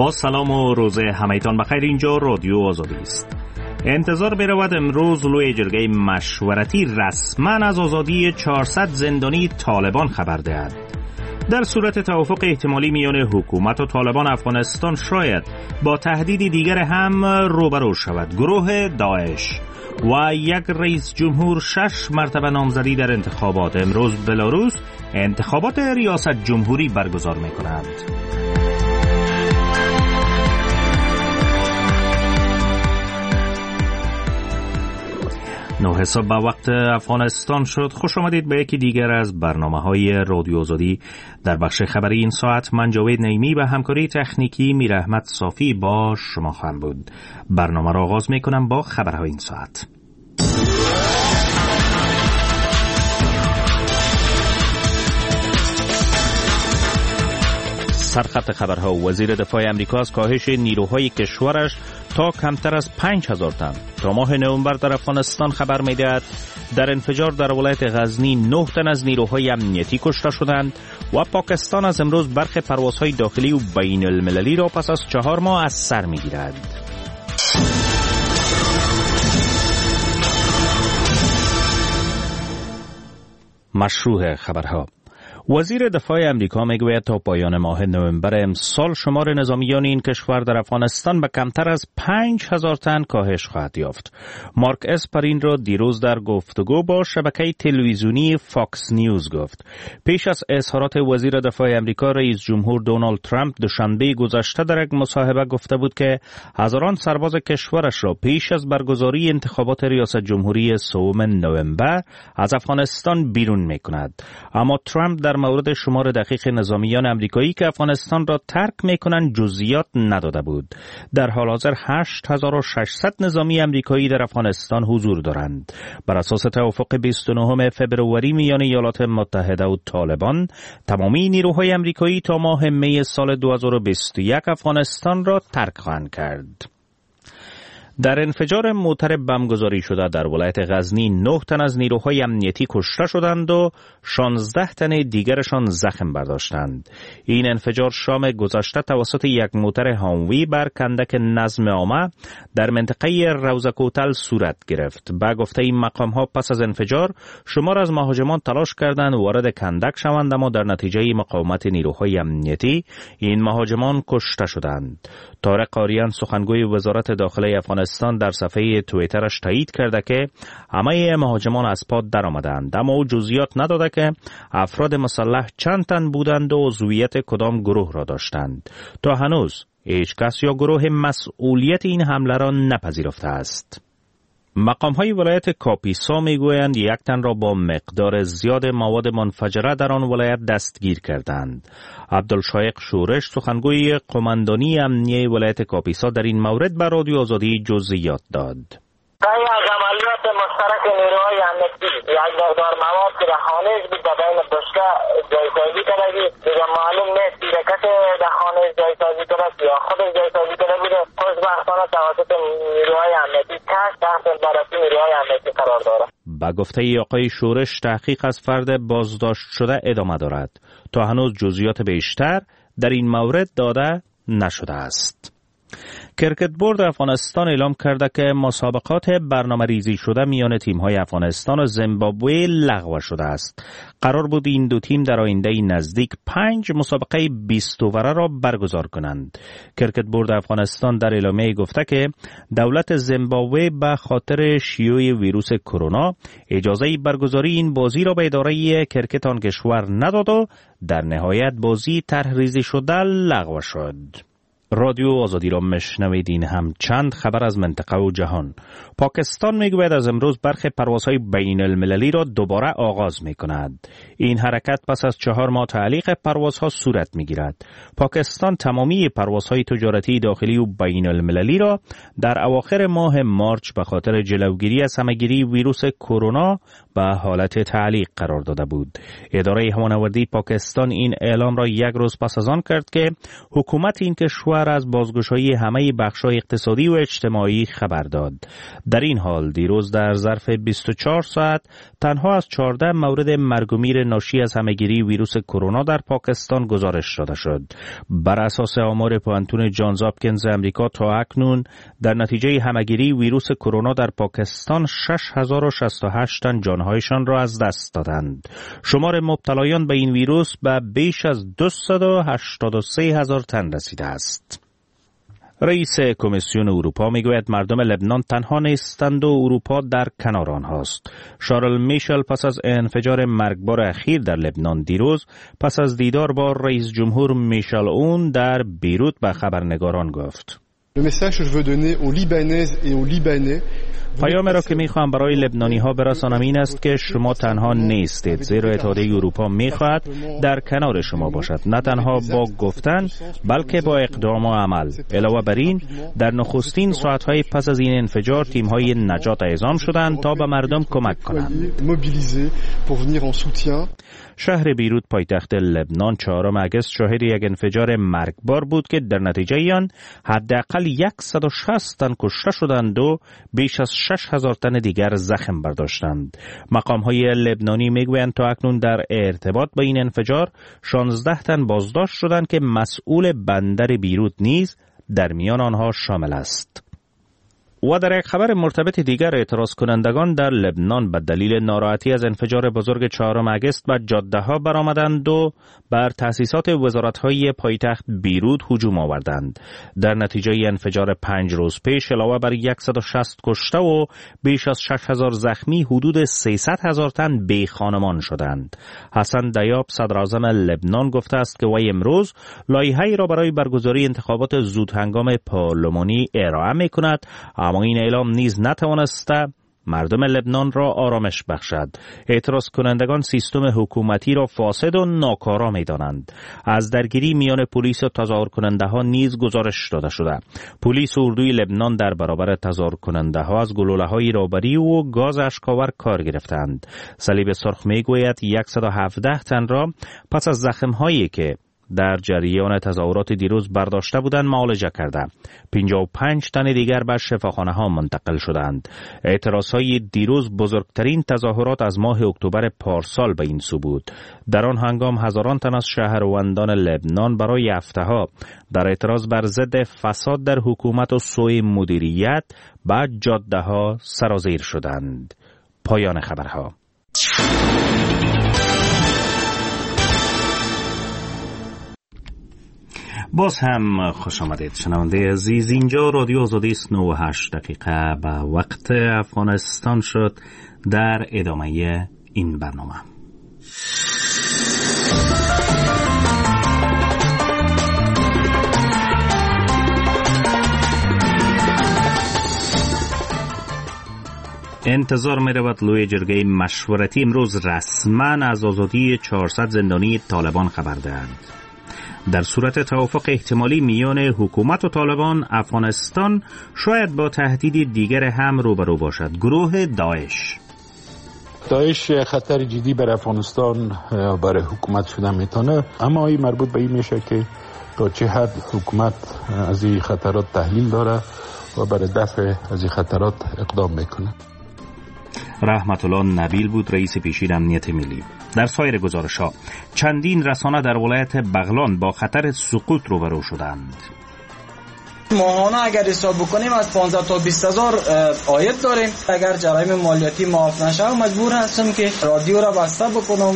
با سلام و روز همایتان بخیر. اینجا رادیو آزادی است. انتظار برود امروز لوی جرگه مشورتی رسما از آزادی 400 زندانی طالبان خبر دهد. در صورت توافق احتمالی میان حکومت و طالبان افغانستان شاید با تهدیدی دیگر هم روبرو شود. گروه داعش و یک رئیس جمهور 6 مرتبه نامزدی در انتخابات. امروز بلاروس انتخابات ریاست جمهوری برگزار می‌کند. نه حساب به وقت افغانستان شد. خوش آمدید به یکی دیگر از برنامه‌های رادیو آزادی. در بخش خبری این ساعت من جاوید نعیمی و همکاری تکنیکی میر احمد صافی با شما خواهم بود. برنامه را آغاز می‌کنم با خبرهای این ساعت. سرخط خبرها: وزیر دفاع امریکا از کاهش نیروهای کشورش تا کمتر از 5000 تن تا ماه نوامبر در افغانستان خبر می‌دهد. در انفجار در ولایت غزنی 9 تن از نیروهای امنیتی کشته شدند و پاکستان از امروز برخی پروازهای داخلی و بین المللی را پس از 4 ماه از سر می‌گیرد. مشروع خبرها: وزیر دفاع امریکا میگوید تا پایان ماه نوامبر امسال شمار نظامیان این کشور در افغانستان به کمتر از 5000 تن کاهش خواهد یافت. مارک اسپرین را دیروز در گفتگو با شبکه تلویزیونی فاکس نیوز گفت. پیش از اظهارات وزیر دفاع امریکا، رئیس جمهور دونالد ترامپ دوشنبه گذشته در یک مصاحبه گفته بود که هزاران سرباز کشورش را پیش از برگزاری انتخابات ریاست جمهوری 3 نوامبر از افغانستان بیرون میکند. اما ترامپ در مورد شمار دقیق نظامیان امریکایی که افغانستان را ترک میکنند جزئیات نداده بود. در حال حاضر 8600 نظامی امریکایی در افغانستان حضور دارند. بر اساس توافق 29 فبروری میان ایالات متحده و طالبان، تمامی نیروهای امریکایی تا ماه می سال 2021 افغانستان را ترک خواهند کرد. در انفجار موتر بمبگذاری شده در ولایت غزنی 9 تن از نیروهای امنیتی کشته شدند و 16 تن دیگرشان زخم برداشتند. این انفجار شام گذشته توسط یک موتر هاموی بر کندک نظم عامه در منطقه روزکوتل صورت گرفت. به گفته این مقام‌ها پس از انفجار شمار از مهاجمان تلاش کردند وارد کندک شوند، اما در نتیجه مقاومت نیروهای امنیتی این مهاجمان کشته شدند. طارق آریان سخنگوی وزارت داخلی افغانستان در صفحه توییترش تایید کرده که همه مهاجمان از پا درآمدند، اما او جزئیات نداده که افراد مسلح چند تن بودند و عضویت کدام گروه را داشتند. تا هنوز هیچ کس یا گروه مسئولیت این حمله را نپذیرفته است. مقام‌های ولایت کاپیسا میگویند 1 تن را با مقدار زیاد مواد منفجره در آن ولایت دستگیر کردند. عبدالشایق شورش سخنگوی قماندانی امنیه ولایت کاپیسا در این مورد به رادیو آزادی جزئیات داد. طی از عملیات مشترک نیروهای امنیتی یک مقدار مواد که در خانه بود در بین بشکه جایسازی کردگی دیگه معلوم نیست که کسی در خانه جایسازی کرد یا خودش جایسازی کرده بوده. خوشبختانه توسط نیروهای امنیتی تحت بررسی نیروهای امنیتی قرار دارد. با گفته آقای شورش تحقیق از فرد بازداشت شده ادامه دارد. تا هنوز جزئیات بیشتر در این مورد داده نشده است. کرکت بورد افغانستان اعلام کرده که مسابقات برنامه ریزی شده میان تیم‌های افغانستان و زیمبابوه لغو شده است. قرار بود این دو تیم در آینده نزدیک 5 مسابقه 20 اووره را برگزار کنند. کرکت بورد افغانستان در اعلامیه گفته که دولت زیمبابوه به خاطر شیوع ویروس کرونا اجازه برگزاری این بازی را به اداره کرکت آن کشور نداد و در نهایت بازی طرح ریزی شده لغو شد. رادیو آزادی را مشنوید. این هم چند خبر از منطقه و جهان. پاکستان میگوید از امروز برخی پروازهای بین المللی را دوباره آغاز می کند. این حرکت پس از 4 ماه تعلیق پروازها صورت می گیرد. پاکستان تمامی پروازهای تجارتی داخلی و بین المللی را در اواخر ماه مارچ به خاطر جلوگیری از همه‌گیری ویروس کرونا به حالت تعلیق قرار داده بود. اداره هوانوردی پاکستان این اعلام را 1 روز پس از آن کرد که حکومت این کشور شهر از بازگشایی همه بخش‌های اقتصادی و اجتماعی خبر داد. در این حال دیروز در ظرف 24 ساعت تنها از 14 مورد مرگ و میر ناشی از همهگیری ویروس کرونا در پاکستان گزارش داده شد. بر اساس آمار پوانتون جانز هاپکینز امریکا تا اکنون در نتیجه همهگیری ویروس کرونا در پاکستان 6068 تن جانهایشان را از دست دادند. شمار مبتلایان به این ویروس به بیش از 283,000 تن رسیده است. رئیس کمیسیون اروپا میگوید مردم لبنان تنها نیستند و اروپا در کنار آنهاست. شارل میشل پس از انفجار مرگبار اخیر در لبنان دیروز پس از دیدار با رئیس جمهور میشل اون در بیروت به خبرنگاران گفت: پیام را که میخوام برای لبنانی ها برسانم این است که شما تنها نیستید، زیرا اتحادیه اروپا میخواهد در کنار شما باشد، نه تنها با گفتن بلکه با اقدام و عمل. علاوه بر این در نخستین ساعتهای پس از این انفجار تیم‌های نجات اعزام شدند تا به مردم کمک کنند. شهر بیروت پایتخت لبنان 4 اگست شاهد یک انفجار مرگبار بود که در نتیجه آن حداقل 160 تن کشته شدند و بیش از 6,000 تن دیگر زخم برداشتند. مقام‌های لبنانی میگویند تا اکنون در ارتباط با این انفجار 16 تن بازداشت شدند که مسئول بندر بیروت نیز در میان آنها شامل است. و در یک خبر مرتبط دیگر اعتراض کنندگان در لبنان به دلیل ناراحتی از انفجار بزرگ 4 اگست به جاده‌ها برآمدند و بر تأسیسات وزارت‌های پایتخت بیروت هجوم آوردند. در نتیجه انفجار 5 روز پیش علاوه بر 160 کشته و بیش از 6,000 زخمی حدود 300,000 تن بی خانمان شدند. حسن دیاب صدراعظم لبنان گفته است که وی امروز لایحه‌ای را برای برگزاری انتخابات زودهنگام پارلمانی ارائه می‌کند، اما این اعلام نیز نتوانسته مردم لبنان را آرامش بخشد. اعتراض کنندگان سیستم حکومتی را فاسد و ناکارا می‌دانند. از درگیری میان پلیس و تظاهر کننده ها نیز گزارش داده شده. پلیس و اردوی لبنان در برابر تظاهر کننده ها از گلوله‌های رهبری و گاز اشک‌آور کار گرفتند. صلیب سرخ میگوید 117 تن را پس از زخم‌هایی که در جریان تظاهرات دیروز برداشته بودند معالجه کرده. 55 تن دیگر به شفاخانه ها منتقل شدند. اعتراضهای دیروز بزرگترین تظاهرات از ماه اکتبر پارسال به این سو بود. در آن هنگام هزاران تن از شهروندان لبنان برای هفته‌ها در اعتراض بر ضد فساد در حکومت و سوء مدیریت به جاده‌ها سرازیر شدند. پایان خبرها. باز هم خوش آمدید شنونده عزیز. اینجا رادیو آزادی است. 9:08 به وقت افغانستان شد. در ادامه این برنامه انتظار می رود لوی جرگه مشورتی امروز رسما از آزادی 400 زندانی طالبان خبر دهد. در صورت توافق احتمالی میان حکومت و طالبان، افغانستان شاید با تهدید دیگر هم روبرو باشد: گروه داعش خطر جدی بر افغانستان برای حکومت شده میتونه، اما این مربوط به این میشه که تا چه حد حکومت از این خطرات تحلیل داره و برای دفع از این خطرات اقدام میکنه. رحمت الله نبیل بود رئیس پیشین امنیت ملی. در سایر گزارش‌ها چندین رسانه در ولایت بغلان با خطر سقوط روبرو شدند. ماهانه اگر حساب بکنیم از 15 تا 20,000 عاید داریم. اگر جرایم مالیاتی معاف نشه مجبور هستم که رادیو را بسته بکنم.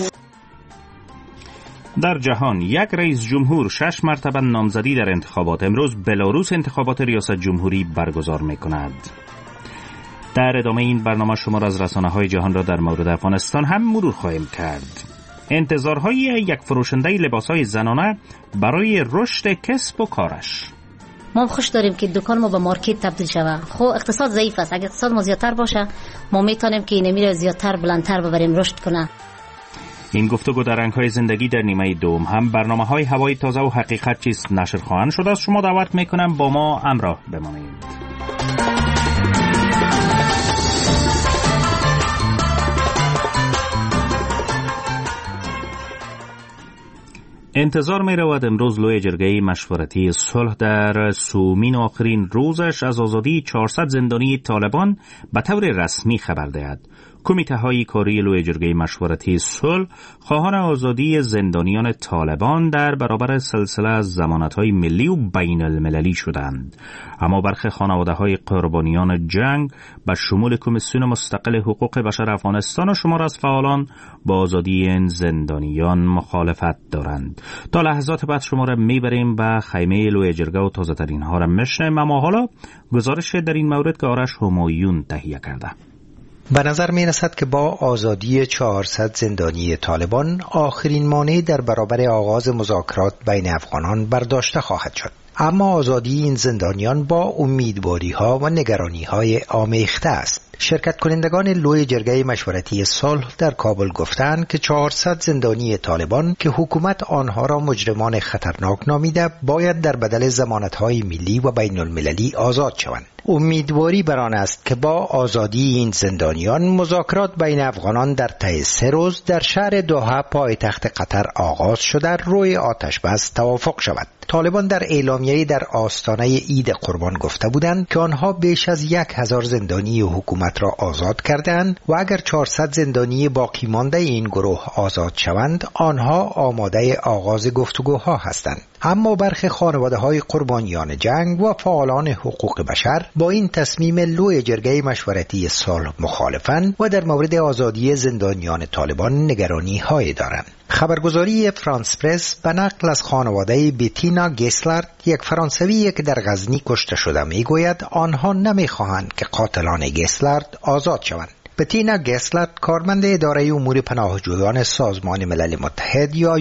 در جهان یک رئیس جمهور 6 مرتبه نامزدی در انتخابات. امروز بلاروس انتخابات ریاست جمهوری برگزار می‌کند. در ادامه این برنامه شما را از رسانه‌های جهان را در مورد افغانستان هم مرور خواهیم کرد. انتظارهای یک فروشنده لباس‌های زنانه برای رشد کسب و کارش. ما خوش داریم که دکان ما به مارکت تبدیل شود. خب اقتصاد ضعیف است. اگر اقتصاد ما زیادتر باشه ما میتونیم که اینمی را زیادتر بلندتر ببریم رشد کنه. این گفتگو در رنگ‌های زندگی در نیمه دوم هم برنامه‌های هوای تازه و حقیقت چیست نشر خواهند شد. از شما دعوت می‌کنم با ما همراه بمانید. انتظار می رود امروز لوی جرگه مشورتی صلح در سومین آخرین روزش از آزادی 400 زندانی طالبان به طور رسمی خبر دهد. کمیته های کاری لوی جرگه مشورتی صلح خواهان آزادی زندانیان طالبان در برابر سلسله از ضمانت‌های ملی و بین المللی شدند. اما برخی خانواده های قربانیان جنگ به شمول کمیسیون مستقل حقوق بشر افغانستان و شمار از فعالان با آزادی این زندانیان مخالفت دارند. تا لحظات بعد شما را میبریم به خیمه لوی جرگه و تازه ترین ها را میشنویم. اما حالا گزارش در این مورد که آرش همایون تهیه کرده. به نظر می رسد که با آزادی 400 زندانی طالبان آخرین مانع در برابر آغاز مذاکرات بین افغانان برداشته خواهد شد. اما آزادی این زندانیان با امیدواری ها و نگرانی های آمیخته است. شرکت کنندگان لوی جرگه مشورتی صلح در کابل گفتند که 400 زندانی طالبان که حکومت آنها را مجرمان خطرناک نامیده باید در بدل ضمانت‌های ملی و بین المللی آزاد شوند. امیدواری بر آن است که با آزادی این زندانیان مذاکرات بین افغانان در طی 3 روز در شهر دوحه پایتخت قطر آغاز شده روی آتش بس توافق شود. طالبان در اعلامیه‌ای در آستانه عید قربان گفته بودند که آنها بیش از 1000 زندانی حکومت را آزاد کردند و اگر 400 زندانی باقی مانده این گروه آزاد شوند آنها آماده آغاز گفتگوها هستند. اما برخی خانواده‌های قربانیان جنگ و فعالان حقوق بشر با این تصمیم لوی جرگه مشورتی صلح مخالفند و در مورد آزادی زندانیان طالبان نگرانی‌هایی دارند. خبرگزاری فرانس پرس به نقل از خانواده بتینا گسلارد، یک فرانسوی که در غزنی کشته شده، میگوید آنها نمیخواهند که قاتلان گسلارد آزاد شوند. بتینا گسلارد کارمند اداره امور پناهجویان سازمان ملل متحد یا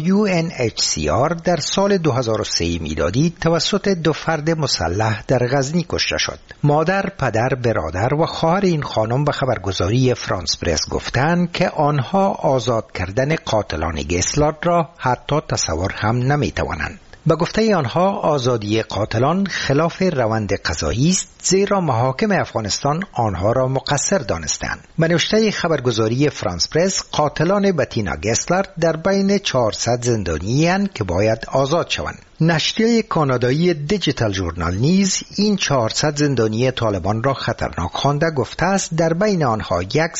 UNHCR در سال 2003 میلادی توسط 2 فرد مسلح در غزنی کشته شد. مادر، پدر، برادر و خواهر این خانم به خبرگزاری فرانس پرس گفتند که آنها آزاد کردن قاتلان گسلارد را حتی تصور هم نمیتوانند. به گفته آنها آزادی قاتلان خلاف روند قضایی است، زیرا محاکم افغانستان آنها را مقصر دانستند. به نوشته خبرگزاری فرانس پرس، قاتلان بتینا گسلارد در بین 400 زندانی اند که باید آزاد شوند. نشریه کانادایی دیجیتال ژورنال نیز این 400 زندانی طالبان را خطرناک خوانده گفته است در بین آنها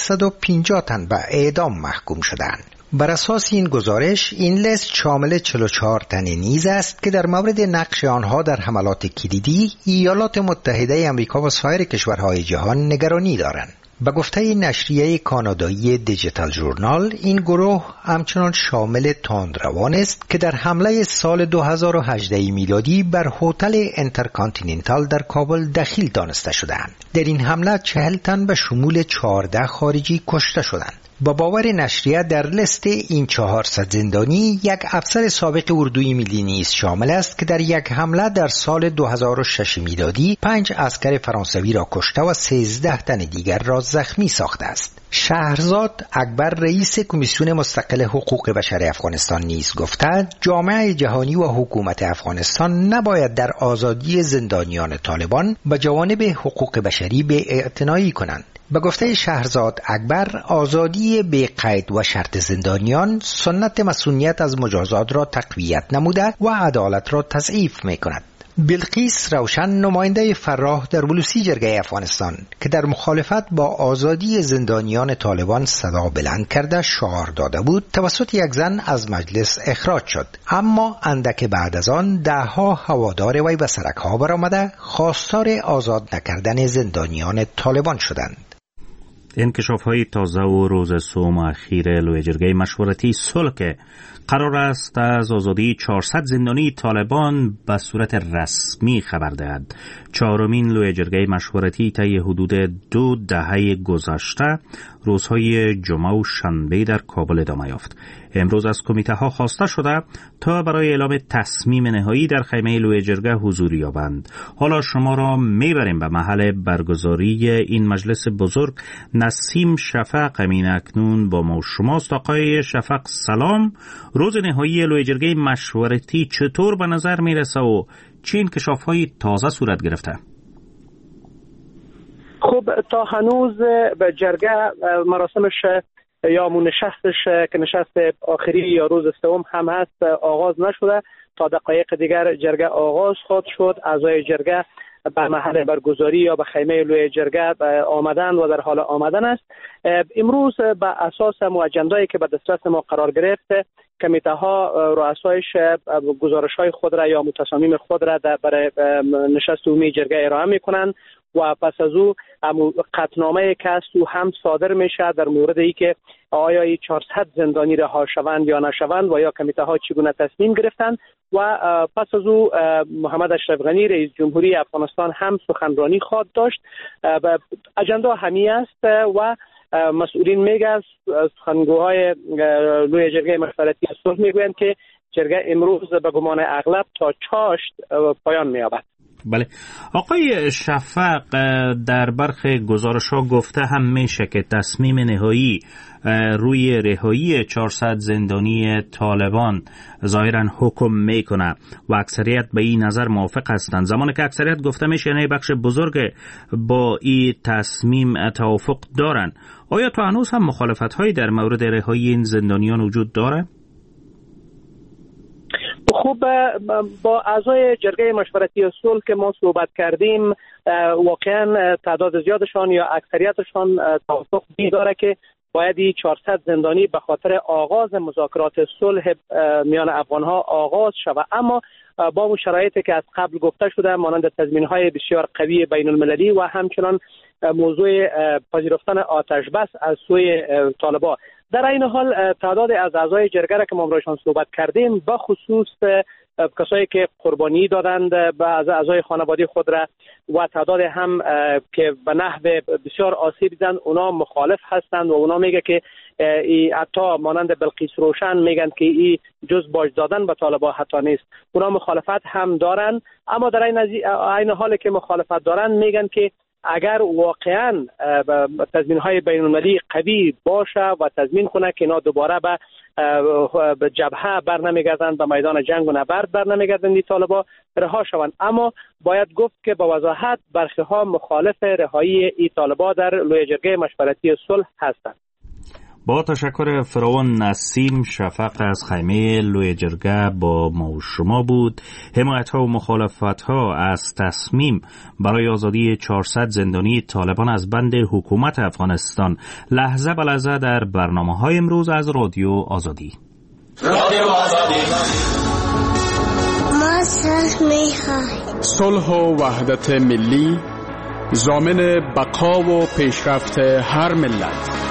150 تن به اعدام محکوم شدند. بر اساس این گزارش این لیست شامل 44 تن نیز است که در مورد نقش آنها در حملات کلیدی ایالات متحده آمریکا و سایر کشورهای جهان نگرانی دارند. به گفته نشریه کانادایی دیجیتال ژورنال، این گروه همچنان شامل تندروان است که در حمله سال 2018 میلادی بر هتل انترکانتیننتال در کابل دخیل دانسته شدند. در این حمله 40 تن به شمول 14 خارجی کشته شدند. با باور نشریه در لیست این 400 زندانی یک افسر سابق اردوی ملی نیز شامل است که در یک حمله در سال 2006 میلادی 5 عسکر فرانسوی را کشته و 13 تن دیگر را زخمی ساخته است. شهرزاد اکبر، رئیس کمیسیون مستقل حقوق بشر افغانستان نیز گفته جامعه جهانی و حکومت افغانستان نباید در آزادی زندانیان طالبان به جوانب حقوق بشری بی‌اعتنایی کنند. به گفته شهرزاد اکبر، آزادی بی قید و شرط زندانیان سنت مسئولیت از مجازات را تقویت نموده و عدالت را تضعیف می کند. بلقیس روشن، نماینده فراه در ولوسی جرگه افغانستان که در مخالفت با آزادی زندانیان طالبان صدا بلند کرده شعار داده بود، توسط یک زن از مجلس اخراج شد. اما اندک بعد از آن 10 هوادار وی به سرک‌ها برآمده خواستار آزاد نکردن زندانیان طالبان شدند. انکشاف‌های تازه و روز سوم اخیر لوی جرگه مشورتی صلح که قرار است از آزادی 400 زندانی طالبان به صورت رسمی خبر دهد. 4مین لوی جرگه مشورتی طی حدود 2 دهه گذشته روزهای جمعه و شنبه در کابل ادامه یافت. امروز از کمیته ها خواسته شده تا برای اعلام تصمیم نهایی در خیمه لوی جرگه حضور یابند. حالا شما را میبریم به محل برگزاری این مجلس بزرگ. نسیم شفق امین اکنون با ما شماست. آقای شفق سلام. روز نهایی لوی جرگه مشورتی چطور به نظر میرسه و چه انکشاف‌های تازه صورت گرفته؟ خب تا هنوز به جرگه مراسمش یا نشستش که نشست آخری یا روز سوم هم هست آغاز نشده. تا دقایق دیگر جرگه آغاز خواهد شد. اعضای جرگه به محل برگزاری یا به خیمه لوی جرگه آمدن و در حال آمدن است. امروز به اساس اجندایی که به دسترس ما قرار گرفت، کمیته ها رؤسایش گزارش های خود را یا متصامیم خود را برای نشست عمومی جرگه ارائه میکنند و پس از او قطعنامه که است او هم صادر میشه در مورد ای که آیا ای 400 زندانی رها شوند یا نشوند و یا کمیته ها چگونه تصمیم گرفتند. و پس از او محمد اشرف غنی رئیس جمهوری افغانستان هم سخنرانی خواهد داشت. اجندا همی است و مسئولین میگن، سخنگوهای لوی جرگه مشورتی صلح میگویند که جرگه امروز به گمان اغلب تا چاشت پایان مییابد. بله آقای شفق، در برخی گزارش‌ها گفته هم میشه که تصمیم نهایی روی رهایی 400 زندانی طالبان ظاهراً حکم میکنه و اکثریت به این نظر موافق هستند، زمانی که اکثریت گفته میشه یعنی بخش بزرگ با این تصمیم توافق دارن. آیا تا هنوز هم مخالفت‌هایی در مورد رهایی این زندانیان وجود داره؟ خب با اعضای جرگه مشورتی صلح که ما صحبت کردیم، واقعا تعداد زیادشان یا اکثریتشان توافق داره که باید 400 زندانی به خاطر آغاز مذاکرات صلح میان افغانها آغاز شود، اما با اون شرایطی که از قبل گفته شده مانند تضمین‌های بسیار قوی بین المللی و همچنان موضوع پذیرفتن آتش بس از سوی طالبان. در این حال تعداد از اعضای جرگه را که ما امروزشان صحبت کردیم، به خصوص کسایی که قربانی دادند بعض اعضای خانواده خود را و تعداد هم که به نحو بسیار آسیب دیدند، اونا مخالف هستند و اونا میگه که حتی مانند بلقیس روشن میگن که این جز باج دادن به طالبان حتی نیست. اونا مخالفت هم دارن، اما در این حال که مخالفت دارن میگن که اگر واقعا تضمین‌های بین‌المللی قوی باشه و تضمین کنه که اینا دوباره به جبهه برنمیگردند، به میدان جنگ و نبرد برنمیگردند، این طالبان رها شوند. اما باید گفت که با وضاحت برخی‌ها مخالف رهایی این طالبان در لوی جرگه مشورتی صلح هستند. با تشکر فراوان. نسیم شفق از خیمه لوی جرگه با ما و شما بود. حمایت ها و مخالفت ها از تصمیم برای آزادی 400 زندانی طالبان از بند حکومت افغانستان لحظه به لحظه در برنامه های امروز از رادیو آزادی. ما صلح می‌خوایم. صلح و وحدت ملی ضامن بقا و پیشرفت هر ملت.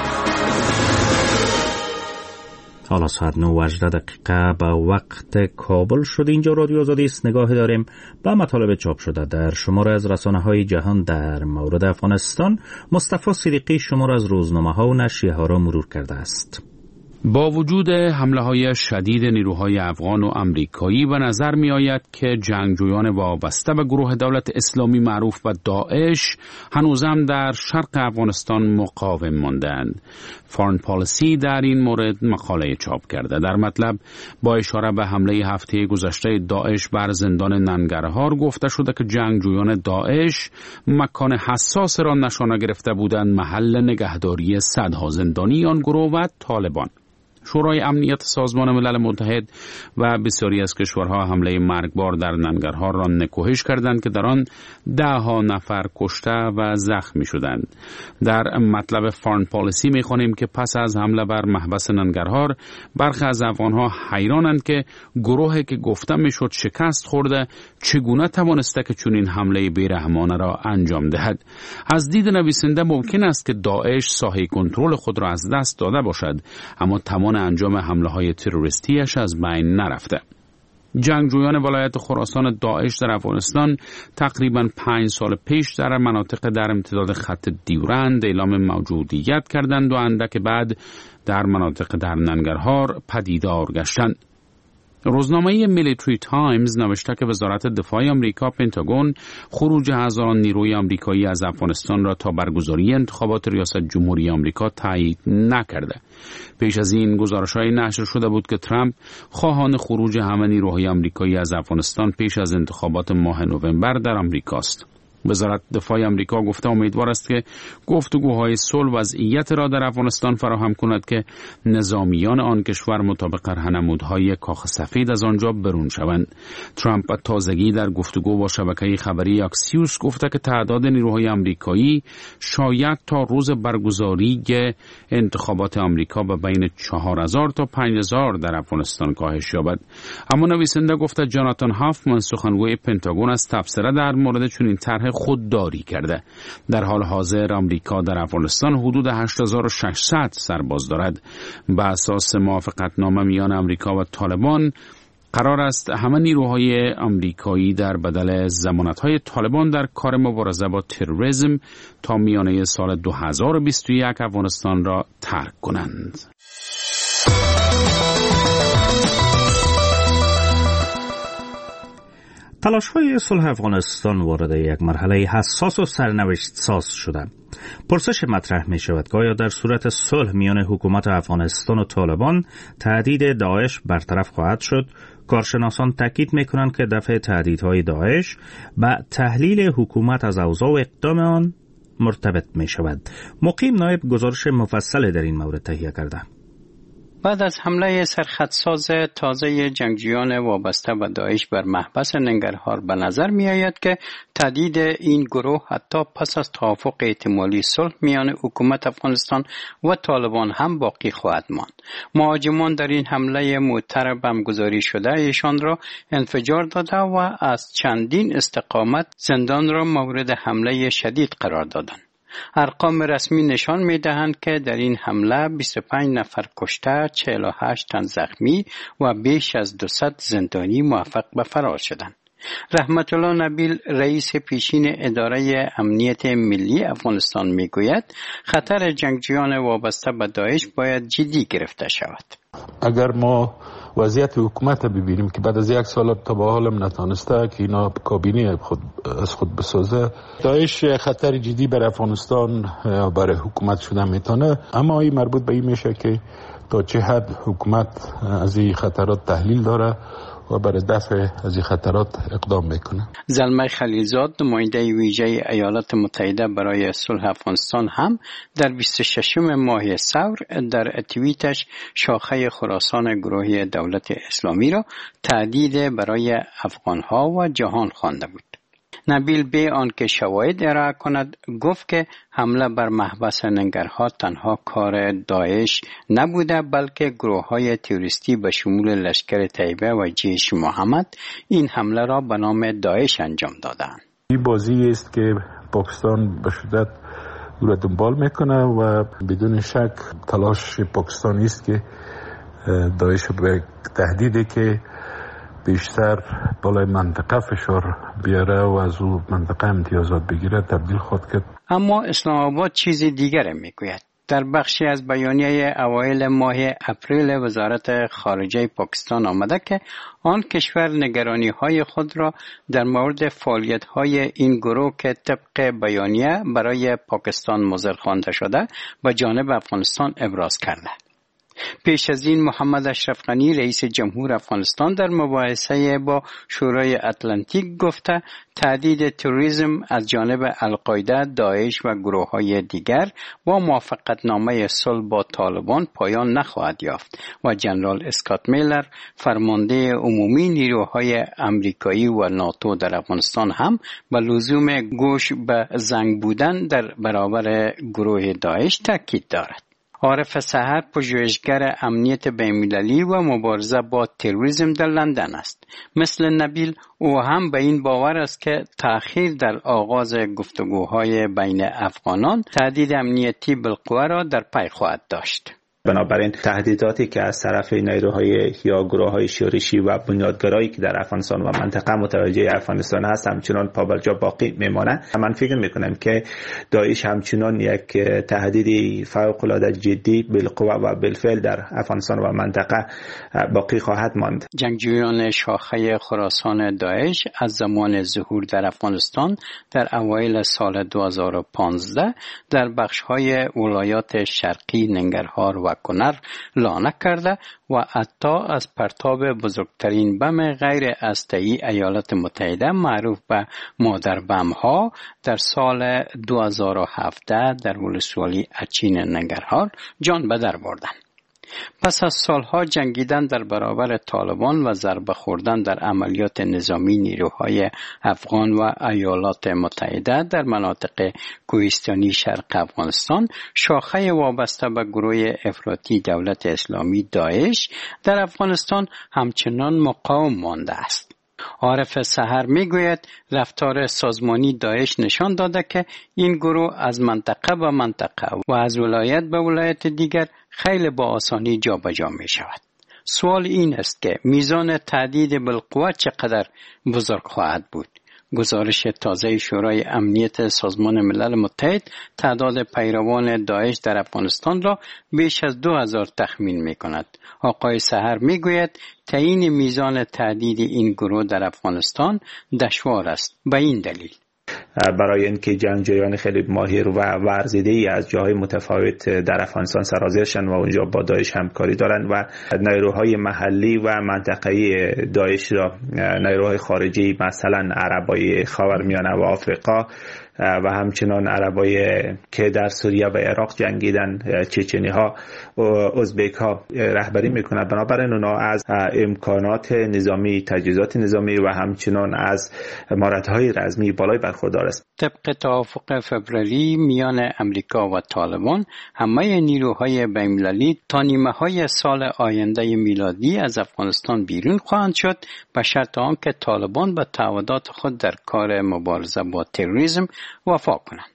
حالا ساعت 9:18 به وقت کابل شد. اینجا رادیو آزادی است. نگاه داریم به مطالب چاپ شده در شماره از رسانه‌های جهان در مورد افغانستان. مصطفی صدیقی شماره از روزنامه‌ها و نشریه‌ها را مرور کرده است. با وجود حمله‌های شدید نیروهای افغان و امریکایی به نظر می‌آید که جنگجویان وابسته به گروه دولت اسلامی معروف به داعش هنوزم در شرق افغانستان مقاوم ماندند. فارن پالیسی در این مورد مقاله چاپ کرده. در مطلب با اشاره به حمله هفته گذشته داعش بر زندان ننگرهار گفته شده که جنگجویان داعش مکان حساس را نشانه گرفته بودند محل نگهداری صدها زندانی آن گروه و طالبان. شورای امنیت سازمان ملل متحد و بسیاری از کشورها حمله مرگبار در ننگرهار را نکوهش کردند که در آن 10 نفر کشته و زخمی شدند. در مطلب فارن پالیسی می‌خوانیم که پس از حمله بر محبس ننگرهار برخی از افغان‌ها حیرانند که گروهی که گفته میشد شکست خورده چگونه توانسته که چنین حمله بیرحمانه را انجام دهد. از دید نویسنده ممکن است که داعش ساحه کنترل خود را از دست داده باشد، اما توان انجام حمله‌های تروریستیش از بین نرفته. جنگجویان ولایت خراسان داعش در افغانستان تقریباً 5 سال پیش در مناطق در امتداد خط دیورند اعلام موجودیت کردند و اندک بعد در مناطق در ننگرهار پدیدار گشتند. روزنامه میلیتری تایمز نوشته که وزارت دفاع آمریکا پنتاگون خروج هزاران نیروی آمریکایی از افغانستان را تا برگزاری انتخابات ریاست جمهوری آمریکا تایید نکرده. پیش از این گزارش‌های نشر شده بود که ترامپ خواهان خروج همه نیروهای آمریکایی از افغانستان پیش از انتخابات ماه نوامبر در آمریکاست. وزارت دفاع آمریکا گفته امیدوار است که گفتگوهای صلح وضعیت را در افغانستان فراهم کند که نظامیان آن کشور مطابق راهنمودهای کاخ سفید از آنجا برون شوند. ترامپ تازگی در گفتگو با شبکه خبری اکسیوس گفته که تعداد نیروهای آمریکایی شاید تا روز برگزاری انتخابات آمریکا به بین 4000 تا 5000 در افغانستان کاهش یابد. اما نویسنده گفته جاناتان هافمان سخنگوی پنتاگون از تبصره در مورد چنین طرح خودداری کرده. در حال حاضر آمریکا در افغانستان حدود 8600 سرباز دارد. به اساس موافقتنامه میان آمریکا و طالبان قرار است همه نیروهای آمریکایی در بدل ضمانت‌های طالبان در کار مبارزه با تروریسم تا میانه سال 2021 افغانستان را ترک کنند. تلاش‌های صلح افغانستان وارد یک مرحله حساس و سرنوشت ساز شده. پرسش مطرح می شود که آیا در صورت صلح میان حکومت افغانستان و طالبان تهدید داعش برطرف خواهد شد؟ کارشناسان تاکید می کنند که دفع تهدیدهای داعش با تحلیل حکومت از اوضاع و اقدام آن مرتبط می شود. مقیم نایب گزارش مفصل در این مورد تهیه کرده. بعد از حمله سرخطساز تازه جنگجویان وابسته به داعش بر محبس ننگرهار به نظر می آید که تهدید این گروه حتی پس از توافق احتمالی صلح میان حکومت افغانستان و طالبان هم باقی خواهد ماند. مهاجمان در این حمله موتر بمبگذاری شده ایشان را انفجار داده و از چندین استقامت زندان را مورد حمله شدید قرار دادند. ارقام رسمی نشان می‌دهند که در این حمله 25 نفر کشته، 48 تن زخمی و بیش از 200 زندانی موفق به فرار شدند. رحمت الله نبیل رئیس پیشین اداره امنیت ملی افغانستان میگوید خطر جنگجویان وابسته به داعش باید جدی گرفته شود. اگر ما وضعیت حکومت ببینیم که بعد از یک سال تا به حالم نتانسته که اینا کابینه از خود بسازه، داعش خطر جدی بر افغانستان برای حکومت شده میتونه. اما این مربوط به این میشه که تا چه حد حکومت از این خطرات تحلیل داره و برای دفع از این خطرات اقدام میکنه. زلمه خلیلزاد نماینده ویژه ایالات متحده برای صلح افغانستان هم در 26 ماه ثور در توییتش شاخه خراسان گروهی دولت اسلامی را تهدید برای افغانها و جهان خوانده بود. نبیل به آنکه شواهد ارائه کند گفت که حمله بر محبس ننگرهار تنها کار داعش نبوده بلکه گروه‌های تروریستی به شمول لشکر طیبه و جیش محمد این حمله را به نام داعش انجام دادند. این بازی است که پاکستان به شدت او را دنبال میکنه و بدون شک تلاش پاکستانی است که داعش به تهدیدی که بیشتر بالای منطقه فشار بیاره و از او منطقه امتیازات بگیره تبدیل خود کرد. اما اسلام آباد چیز دیگر میگوید. در بخشی از بیانیه اوایل ماه اپریل وزارت خارجه پاکستان آمده که آن کشور نگرانی‌های خود را در مورد فعالیت‌های این گروه که طبق بیانیه برای پاکستان مضر خوانده شده به جانب افغانستان ابراز کرده. پیش از این محمد اشرف غنی رئیس جمهور افغانستان در مباحثه با شورای اتلانتیک گفته تهدید تروریسم از جانب القاعده، داعش و گروه‌های دیگر با موافقتنامه صلح با طالبان پایان نخواهد یافت و جنرال اسکات میلر فرمانده عمومی نیروهای آمریکایی و ناتو در افغانستان هم به لزوم گوش به زنگ بودن در برابر گروه داعش تاکید دارد. عارف سحر پژوهشگر امنیت بین‌المللی و مبارزه با تروریسم در لندن است. مثل نبیل او هم به این باور است که تأخیر در آغاز گفتگوهای بین افغانان تهدید امنیتی بالقوه را در پی خواهد داشت. بنابراین تهدیداتی که از طرف نیروهای یا گروه‌های شورشی و بنیادگرایی که در افغانستان و منطقه متوجه افغانستان هست همچنان پابرجا باقی میمانه. من فکر میکنم که داعش همچنان یک تهدید فوق‌العاده جدی بالقوه و بالفعل در افغانستان و منطقه باقی خواهد ماند. جنگجویان شاخه خراسان داعش از زمان ظهور در افغانستان در اوایل سال 2015 در بخش‌های ولایات شرقی ننگرهار و کنر لانه کرده و حتی از پرتاب بزرگترین بم غیر هسته‌ای ایالات متحده معروف به مادر بم ها در سال 2017 در ولسوالی اچین ننگرهار جان به در بردند. پس از سالها جنگیدن در برابر طالبان و ضربه خوردن در عملیات نظامی نیروهای افغان و ایالات متحده در مناطق کوهستانی شرق افغانستان، شاخه وابسته به گروه افراطی دولت اسلامی داعش در افغانستان همچنان مقاوم مانده است. عارف سحر میگوید رفتار سازمانی داعش نشان داده که این گروه از منطقه به منطقه و از ولایت به ولایت دیگر خیلی با آسانی جابجا می شود. سوال این است که میزان تهدید بالقوه چقدر بزرگ خواهد بود. گزارش تازه شورای امنیت سازمان ملل متحد تعداد پیروان داعش در افغانستان را بیش از 2000 تخمین می کند. آقای سحر می گوید تعیین میزان تهدید این گروه در افغانستان دشوار است. به این دلیل برای اینکه جنگجویان خیلی ماهر و ورزیده‌ای از جاهای متفاوت در افغانستان سرازیر شدند و اونجا با داعش همکاری دارند و نیروهای محلی و منطقه‌ای داعش را نیروهای خارجی مثلا عربای خاورمیانه و آفریقا و همچنان عربای که در سوریه و عراق جنگیدن، چچنی ها و ازبک ها رهبری میکنند. بنابراین اونا از امکانات نظامی، تجهیزات نظامی و همچنان از مهارت‌های رزمی بالای برخوردار است. طبق توافق فوریه میان امریکا و طالبان، همه نیروهای بین‌المللی تا نیمه‌های سال آینده میلادی از افغانستان بیرون خواهند شد، به شرط آنکه طالبان به تعهدات خود در کار مبارزه با تروریسم وفا کنند.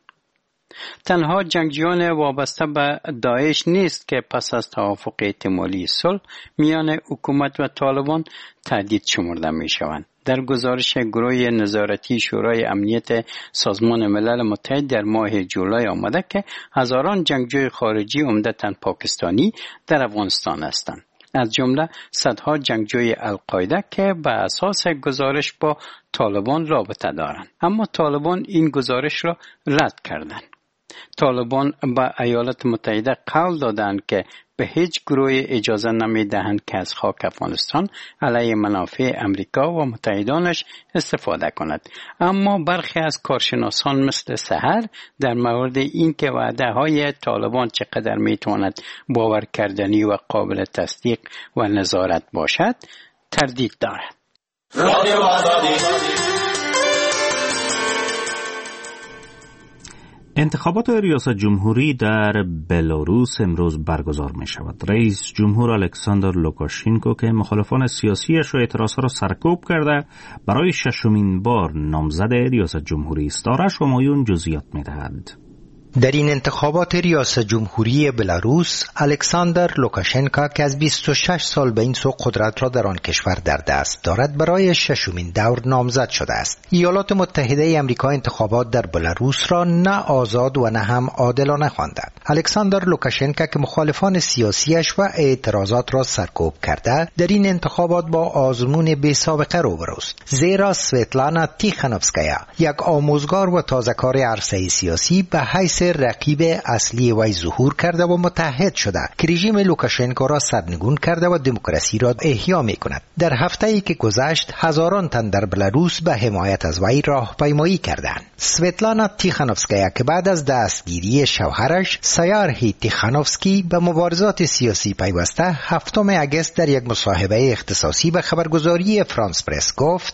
تنها جنگجویان وابسته به داعش نیست که پس از توافق احتمالی صلح میان حکومت و طالبان تهدید شمرده می شوند. در گزارش گروه نظارتی شورای امنیت سازمان ملل متحد در ماه جولای آمده که هزاران جنگجوی خارجی عمدتاً پاکستانی در افغانستان هستند، از جمله صدها جنگجوی القاعده که به اساس گزارش با طالبان رابطه دارند. اما طالبان این گزارش را رد کردند. طالبان به ایالات متحده قول دادند که به هیچ گروه اجازه نمیدهند که از خاک افغانستان علیه منافع امریکا و متحدانش استفاده کند. اما برخی از کارشناسان مثل سحر در مورد این که وعده های طالبان چقدر میتواند باور کردنی و قابل تصدیق و نظارت باشد تردید دارد. انتخابات ریاست جمهوری در بلاروس امروز برگزار می شود. رئیس جمهور الکساندر لوکاشنکو که مخالفان سیاسیش و اعتراضها را سرکوب کرده برای ششمین بار نامزد ریاست جمهوری است. آرش همایون جزئیات می دهد. در این انتخابات ریاست جمهوری بلاروس، الکساندر لوکاشنکو که از 26 سال به این سو قدرت را در آن کشور در دست دارد برای ششمین دور نامزد شده است. ایالات متحده آمریکا انتخابات در بلاروس را نه آزاد و نه هم عادلانه خوانده. الکساندر لوکاشنکو که مخالفان سیاسیش و اعتراضات را سرکوب کرده در این انتخابات با آزمون بی سابقه روبروست، زیرا سویتلانا تیخانوفسکایا یک آموزگار و تازه‌کار عرصه سیاسی به حیث رقیب اصلی وی ظهور کرده و متحد شده که رژیم لوکاشنکو را سرنگون کرده و دموکراسی را احیا می کند. در هفته‌ای که گذشت هزاران تن در بلاروس به حمایت از وی راهپیمایی کردند. سویتلانا تیخانوفسکایا که بعد از دستگیری شوهرش سیارهی تیخانوفسکی به مبارزات سیاسی پیوسته 7 اگست در یک مصاحبه اختصاصی به خبرگزاری فرانس پرس گفت: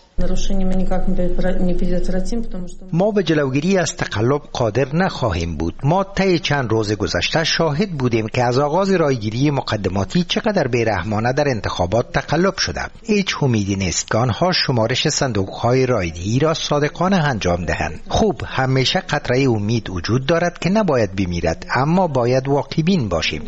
ما به جلوگیری از تقلب قادر نخواهیم بود. ما طی چند روز گذشته شاهد بودیم که از آغاز رایگیری مقدماتی چقدر بیرحمانه در انتخابات تقلب شده. هیچ امیدی نیست که آنها شمارش صندوق‌های رایگیری را صادقانه انجام دهند. خوب، همیشه قطره امید وجود دارد که نباید بمیرد، اما باید واقع بین باشیم.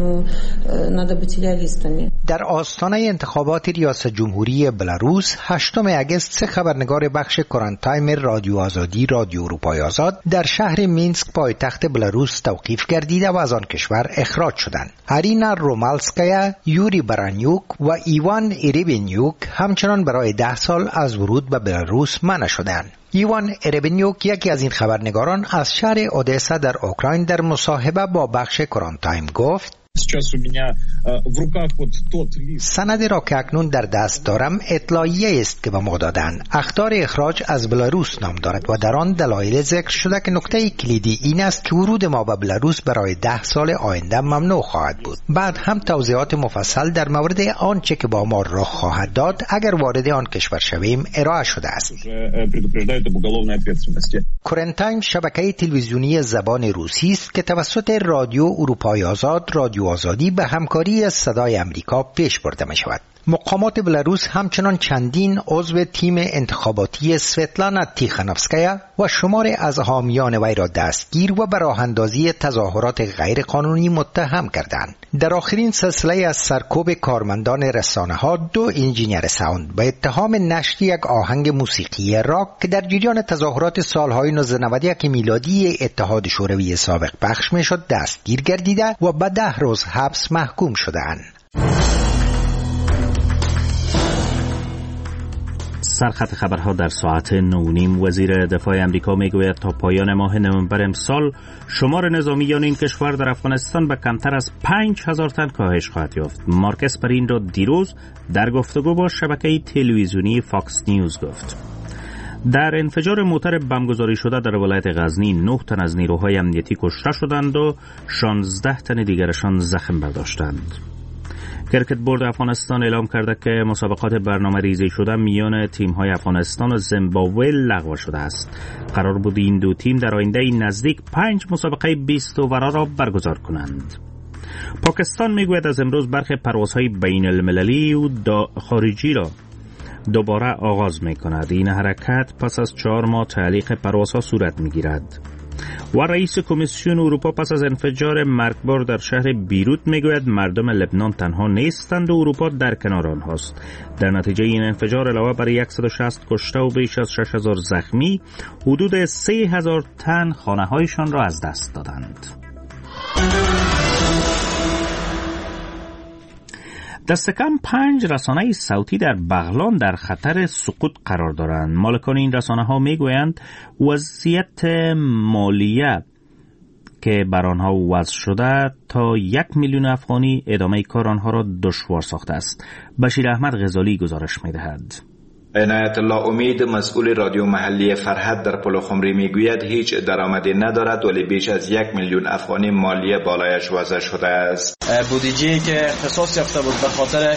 در آستانه انتخابات ریاست جمهوری بلاروس 8 اگست سه خبرنگار بخش کرانتایم رادیو آزادی رادیو اروپای آزاد در شهر مینسک پایتخت بلاروس توقیف گردیده و از آن کشور اخراج شدند. ارینا رومالسکایا، یوری برانیوک و ایوان ایریبینیوک همچنان برای 10 سال از ورود به بلاروس منع شدند. ایوان ایریبینیوک یکی از این خبرنگاران از شهر اودسا در اوکراین در مصاحبه با بخش کرانتایم گفت: سندی را که اکنون در دست دارم اطلاعیه است که به ما دادند. اخطار اخراج از بلاروس نام دارد و در آن دلایل ذکر شده که نکته کلیدی این است که ورود ما به بلاروس برای 10 سال آینده ممنوع خواهد بود. بعد هم توضیحات مفصل در مورد آنچه که با ما رخ خواهد داد اگر وارد آن کشور شویم ارائه شده است. کرنتاین شبکه تلویزیونی زبان روسی است که توسط رادیو اروپای آزاد، رادیو آزادی به همکاری صدای امریکا پیش برده می شود. مقامات بلاروس همچنان چندین عضو تیم انتخاباتی سویتلانا تیخانوفسکایا و شمار از حامیان وی را دستگیر و به راه اندازی تظاهرات غیرقانونی متهم کردند. در آخرین سلسله از سرکوب کارمندان رسانه‌ها 2 انجینیر ساوند به اتهام نشر یک آهنگ موسیقی راک که در جریان تظاهرات سالهای 1991 میلادی اتحاد شوروی سابق پخش می‌شد دستگیر گردیده و به 10 روز حبس محکوم شدند. سرخط خبرها در ساعت 9:30. وزیر دفاع امریکا میگوید تا پایان ماه نوامبر امسال شمار نظامیان این کشور در افغانستان به کمتر از 5000 تن کاهش خواهد یافت. مارک اسپرین را دیروز در گفتگو با شبکه تلویزیونی فاکس نیوز گفت. در انفجار موتر بمبگذاری شده در ولایت غزنی 9 تن از نیروهای امنیتی کشته شدند و 16 تن دیگرشان زخم برداشتند. کرکت بورد افغانستان اعلام کرده که مسابقات برنامه ریزی شده میان تیم‌های افغانستان و زیمبابوه لغو شده است. قرار بود این دو تیم در آینده نزدیک 5 مسابقه 20 اوور را برگزار کنند. پاکستان میگوید از امروز برخی پروازهای بین المللی و خارجی را دوباره آغاز میکند. این حرکت پس از 4 ماه تعلیق پروازها صورت میگیرد. و رئیس کمیسیون اروپا پس از انفجار مرگبار در شهر بیروت میگوید مردم لبنان تنها نیستند و اروپا در کنار آنهاست. در نتیجه این انفجار علاوه بر 160 کشته و بیش از 6000 زخمی، حدود 3000 تن خانه‌هایشان را از دست دادند. دست کم 5 رسانه صوتی در بغلان در خطر سقوط قرار دارند. مالکان این رسانه ها می گویند وضعیت مالیه که بر آنها وضع شده تا 1 میلیون افغانی ادامه کار آنها را دشوار ساخته است. بشیر احمد غزالی گزارش می دهد. عنایت الله امید مسئول رادیو محلی فرهد در پلخمری میگوید هیچ درآمدی ندارد ولی بیش از 1 میلیون افغانی مالیه بالایش وضع شده است. بودجه‌ای که اختصاص یافته بود به خاطر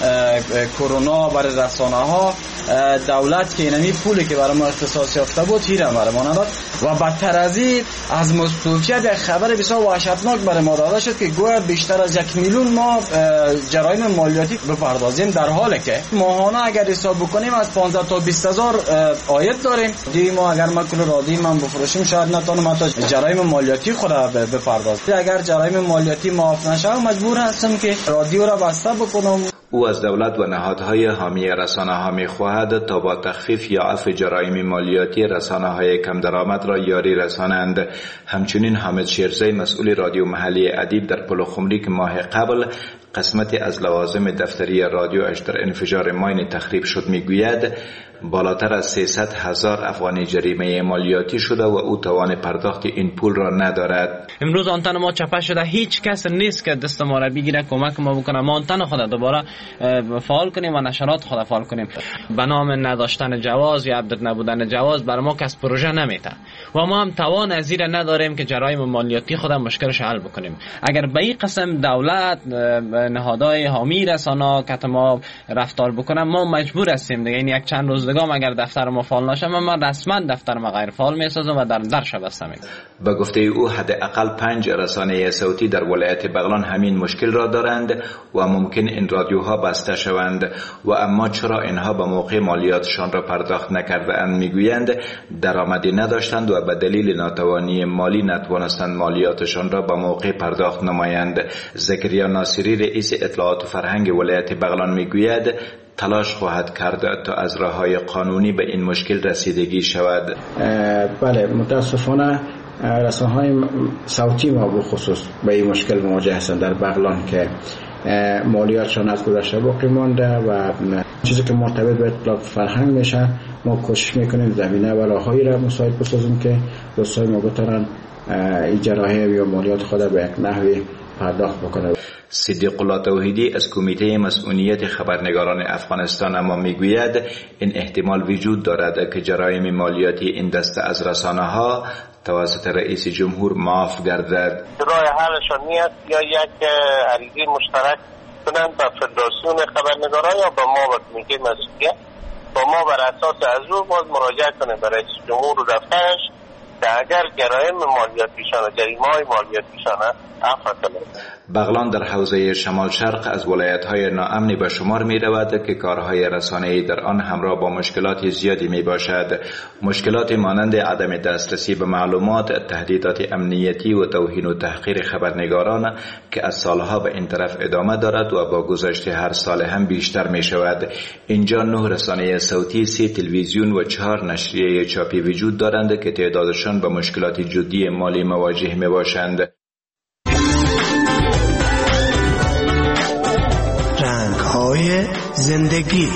کرونا برای رسانه‌ها، دولت که اینمی پولی که برای ما اختصاص یافته بود هیچ برای ما نداد و بدتر از این از مستوفیت خبر بسیار وحشتناک برای ما داده شد که گویا بیشتر از 1 میلیون ما جرایم مالیاتی بپردازیم، در حالی که ماهانه اگر حساب بکنیم از 15 تا 20 هزار عاید داریم. ما اگر مکل رادی من بفروشیم شاید نتونم حتی جرایم مالیاتی خود بپردازم. اگر جرایم مالیاتی معاف نشه مجبور هستم که رادیو را بسته بکنم. او از دولت و نهادهای حامی رسانه‌ها می‌خواهد تا با تخفیف یا عفو جرایم مالیاتی رسانه‌های کم درآمد را یاری رسانند. همچنین حامد شیرزی مسئول رادیو محلی ادیب در پلخمری که ماه قبل قسمتی از لوازم دفتری رادیوش در انفجار ماین تخریب شد میگوید بالاتر از 300,000 افغانی جریمه مالیاتی شده و او توان پرداخت این پول را ندارد. امروز آنتن ما چپه شده، هیچ کس نیست که دست ما را بگیره کمک ما بکنه. ما آنتن خود دوباره فعال کنیم و نشرات خود فعال کنیم. به نام نداشتن جواز یا عبدت نبودن جواز بر ما کس پروژه نمیته و ما هم توان از این نداریم که جرایم مالیاتی خود مشکلش حل بکنیم. اگر به این قسم دولت نهادهای حامی رسانه که ما رفتار بکنن ما مجبور هستیم دیگه. این یک چند روز دیگه اگر دفتر ما فعال نشه من رسما دفتر ما غیر فعال میسازم و درش بستم. به گفته او حداقل 5 رسانه صوتی در ولایت بغلان همین مشکل را دارند و ممکن این رادیوها بسته شوند و اما چرا اینها به موقع مالیاتشان را پرداخت نکردند؟ میگویند درآمدی نداشتند و به دلیل ناتوانی مالی نتوانستند مالیاتشان را به موقع پرداخت نمایند. زکریا ناصری رئیس اطلاعات و فرهنگ ولایت بغلان میگوید تلاش خواهد کرد تا از راههای قانونی به این مشکل رسیدگی شود. بله، متاسفانه رسانه‌های صوتی ما به خصوص به این مشکل مواجه هستند در بغلان که مالیاتشان از گذشته باقی مانده و چیزی که مرتبط به اطلاع فرهنگ میشه ما کوشش میکنیم زمینه و راههایی را مساعد بسازیم که دوستای ما بتونن این جراحی یا مالیات خود به یک نحوی پرداخت بکنه. صدیق الله توحیدی از کمیته مسئولیت خبرنگاران افغانستان اما میگوید این احتمال وجود دارد که جرایم مالیاتی این دسته از رسانه‌ها توسط رئیس جمهور معاف گردد. راه حلشان نیست یا یک عریضه مشترک کنند با فدراسیون خبرنگاران یا با ما و کمیته مسئولیت با ما بر اساس از او باز مراجعه کنیم برای رئیس جمهور و دفترش که اگر جرایم مالیاتیشان و جریمه‌های مالیاتیشان عفو کنند. بغلان در حوزه شمال شرق از ولایت‌های ناامنی به شمار می‌رود که کارهای رسانه‌ای در آن همراه با مشکلات زیادی میباشد. مشکلات مانند عدم دسترسی به معلومات، تهدیدات امنیتی و توهین و تحقیر خبرنگاران که از سالها به این طرف ادامه دارد و با گذشت هر سال هم بیشتر می‌شود. اینجا 9 رسانه صوتی، 3 تلویزیون و 4 نشریه چاپی وجود دارند که تعدادشان با مشکلات جدی مالی مواجه میباشند. رنگ‌های زندگی.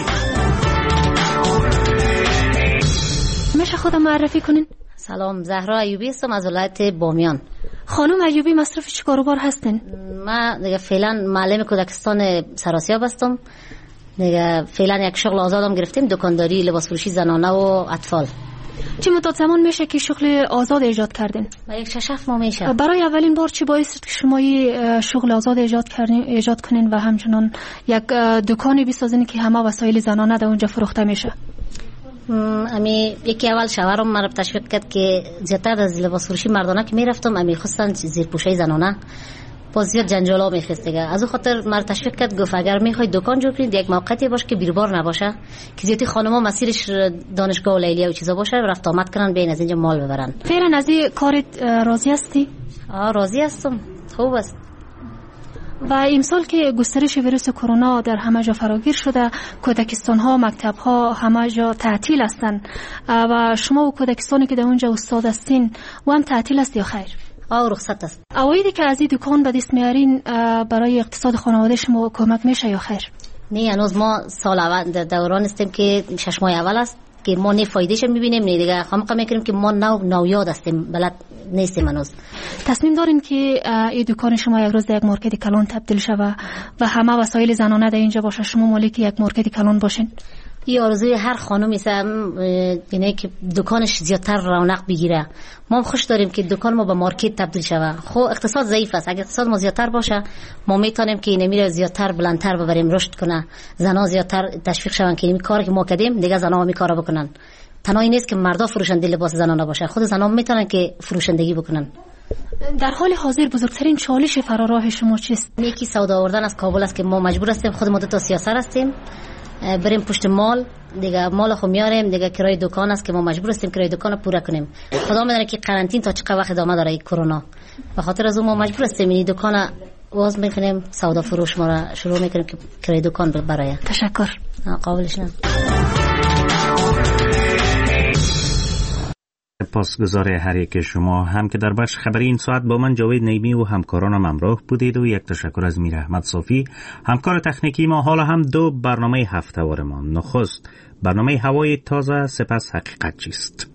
میشه خودم معرفی کنین؟ سلام، زهرا ایوبی هستم از ولایت بامیان. خانم ایوبی مصرف چه کاروبار هستین؟ من دیگه فعلا معلم کودکستان سراسیاب هستم. دیگه فعلا یک شغل آزادم گرفتیم، دکانداری، لباس فروشی زنانه و اطفال. چه مدت زمان میشه که شغل آزاد ایجاد کردین؟ با یک 6-7 ماه میشه. برای اولین بار چی باعث شد که شما شغل آزاد ایجاد کنین و همچنان یک دکانی بسازین که همه وسایل زنانه در اونجا فروخته میشه؟ امی یکی اول شوهرم مرا تشویق کرد که زیادتر از لباس فروشی مردانه که میرفتم امی خواستن زیرپوشی زنانه، باز زیاد جنجالا میخواست دیگه. از اون خاطر مرا تشویق کرد، گفت اگر میخواید دکان جور کنید یک موقعیتی باشه که بیربار نباشه، که زیادی خانما مسیرش دانشگاه و لیلیه و چیزا باشه، رفت آمد کنن بین از اینجا مال ببرن. فعلا از این کارت راضی هستی؟ راضی هستم، خوب است. و امسال که گسترش ویروس کرونا در همه جا فراگیر شده، کودکستان ها، مکتب ها همه جا تعطیل هستن و شما و کودکستانی که در اونجا استاد هستین و هم تعطیل است یا خیر؟ رخصت است. اوایدی که از این دکان به دست میارین برای اقتصاد خانواده شما کمک میشه یا خیر؟ نه، هنوز ما سال اول در دوران هستیم که 6 ماه اول است که ما نه فایدهش میبینیم، نه دیگه خامقا میکنیم که ما نویاد هستیم، بلد نیستیم هنوز. تصمیم دارین که این دکان شما یک روز در یک مارکت کلان تبدیل شود و همه وسایل زنانه در اینجا باشه، شما مالک یک مارکت کلان باشین؟ این آرزوی هر خانمی است، یعنی که دکانش زیادتر رونق بگیره. ما خوش داریم که دکان ما به مارکت تبدیل شود. خب اقتصاد ضعیف است، اگه اقتصاد ما زیادتر باشه ما میتونیم که اینمی زیادتر بلندتر ببریم، رشد کنه، زنا زیادتر تشویق شون که این کاری که ما کردیم دیگه زنا هم کارا بکنن. تنها نیست که مردا فروشنده لباس زنانه باشه، خود زنا میتونن که فروشندگی بکنن. در حال حاضر بزرگترین چالش فراراه شما چیست؟ یکی سودا آوردن از کابل است که ما مجبور هستیم، خود ما تا سیاست هستیم بریم پشت مال دیگه، مال خو میاریم دیگه، کرای دکان است که ما مجبور هستیم کرای دکان رو پورا کنیم. خدا میدونه که قرنطین تا چقدر وقت ادامه داره کرونا، به خاطر از اون ما مجبور هستیم این دکان واز میکنیم، سودا فروش ما را شروع میکنیم که کرای دکان برای. تشکر. قابلش نه. سپاسگزار هر یک شما هم که در بخش خبری این ساعت با من جاوید نیمی و همکارانم همراه بودید و یک تشکر از میر احمد صافی همکار تکنیکی ما. حالا هم 2 برنامه هفته‌وار ما. نخست برنامه هوای تازه، سپس حقیقت چیست.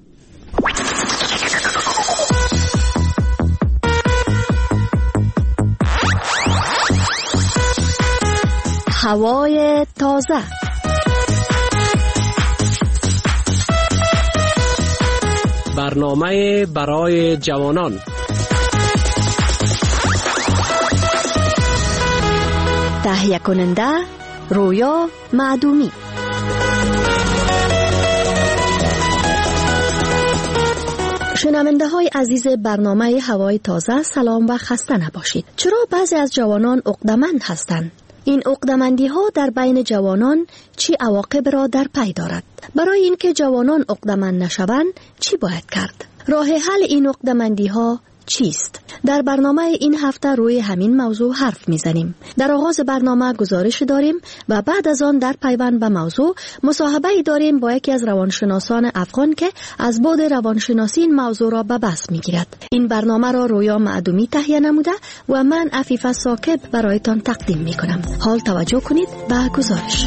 هوای تازه. برنامه برای جوانان. تهیه کننده رویا معدومی. شنونده های عزیز برنامه هوای تازه، سلام و خسته نباشید. چرا بعضی از جوانان عقده‌مند هستند؟ این عقده‌مندی ها در بین جوانان چی عواقب را در پی دارد؟ برای اینکه جوانان عقده‌مند نشوند چی باید کرد؟ راه حل این عقده‌مندی ها چیست؟ در برنامه این هفته روی همین موضوع حرف میزنیم. در آغاز برنامه گزارش داریم و بعد از آن در پیوند به موضوع مصاحبه‌ای داریم با یکی از روانشناسان افغان که از بعد روانشناسی این موضوع را به بحث میگیرد. این برنامه را رویا معدومی تهیه نموده و من عفیفه ساکب برایتان تقدیم میکنم. حال توجه کنید به گزارش.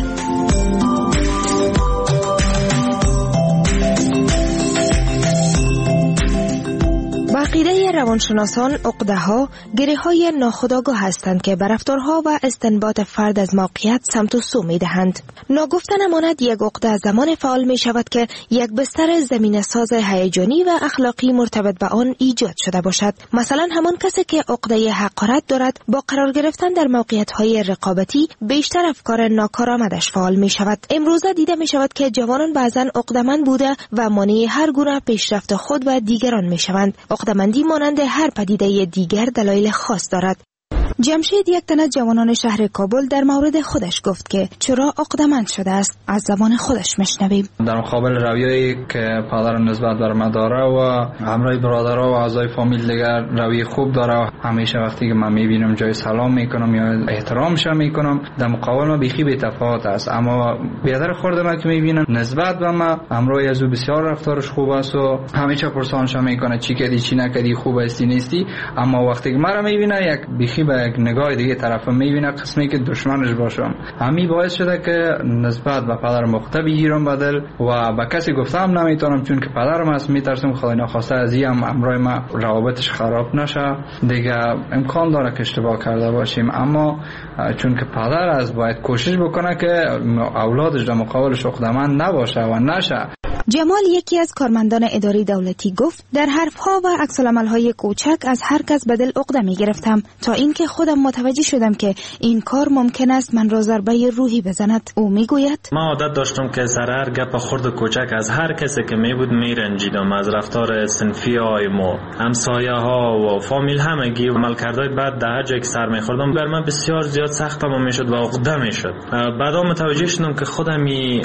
به عقیده روانشناسان عقده‌ها گره‌های ناخودآگاه هستند که به رفتارها و استنباط فرد از موقعیت سمت و سو می‌دهند. ناگفته نماند یک عقده زمان فعال می‌شود که یک بستر زمینه‌ساز هیجانی و اخلاقی مرتبط به آن ایجاد شده باشد. مثلا همان کسی که عقده حقارت دارد با قرار گرفتن در موقعیت‌های رقابتی بیشتر افکار ناکارآمدش فعال می‌شود. امروزه دیده می‌شود که جوانان بعضاً عقده‌مند بوده و مانع هر گونه پیشرفت خود و دیگران می‌شوند. عقده‌مندی مانند هر پدیده دیگر دلایل خاص دارد. جمشید، یک تن از جوانان شهر کابل، در مورد خودش گفت که چرا عقده‌مند شده است. از زبان خودش میشنویم. در مقابل رویه‌ای که پدر نسبت بر من داره و همراه برادرها و اعضای فامیل دیگر رویه خوب داره، همیشه وقتی که من میبینم جای سلام میکنم یا احترامش میکنم، در مقابل ما بیخی بی تفاوت است. اما بیادر خورده من که میبینم نسبت به من همراه از او بسیار رفتارش خوب است و همیشه پرسانش میکنه چی کردی چی نکردی، خوب هستی نیستی. اما وقتی که مرا میبینه یک بیخی به یک نگاه دیگه طرف میبینه قسمی که دشمنش باشم. همین باعث شده که نسبت به پدرم مخته بگیرم بدل و به کسی گفتم نمیتونم، چون که پدرم است. میترسم خدای نخواسته از این امرای ما روابطش خراب نشه، دیگه امکان داره که اشتباه کرده باشیم. اما چون که پدر است باید کوشش بکنه که اولادش در مقابلش عقده‌مند نباشه و نشه. جمال، یکی از کارمندان اداری دولتی، گفت در حرفها و عکس‌العمل‌های کوچک از هر کس بدل عقده می‌گرفتم تا اینکه خودم متوجه شدم که این کار ممکن است من را ضربه روحی بزند. او میگوید من عادت داشتم که سر هر گپ خرد کوچک از هر کسی که میبود میرنجیدم، از رفتار صنفی های ما، همسایه ها و فامیل همگی و عملکردهای بعد در هر جایی که سر میخوردم بر من بسیار زیاد سختم میشد و عقده میشد. بعدا متوجه شدم که خودم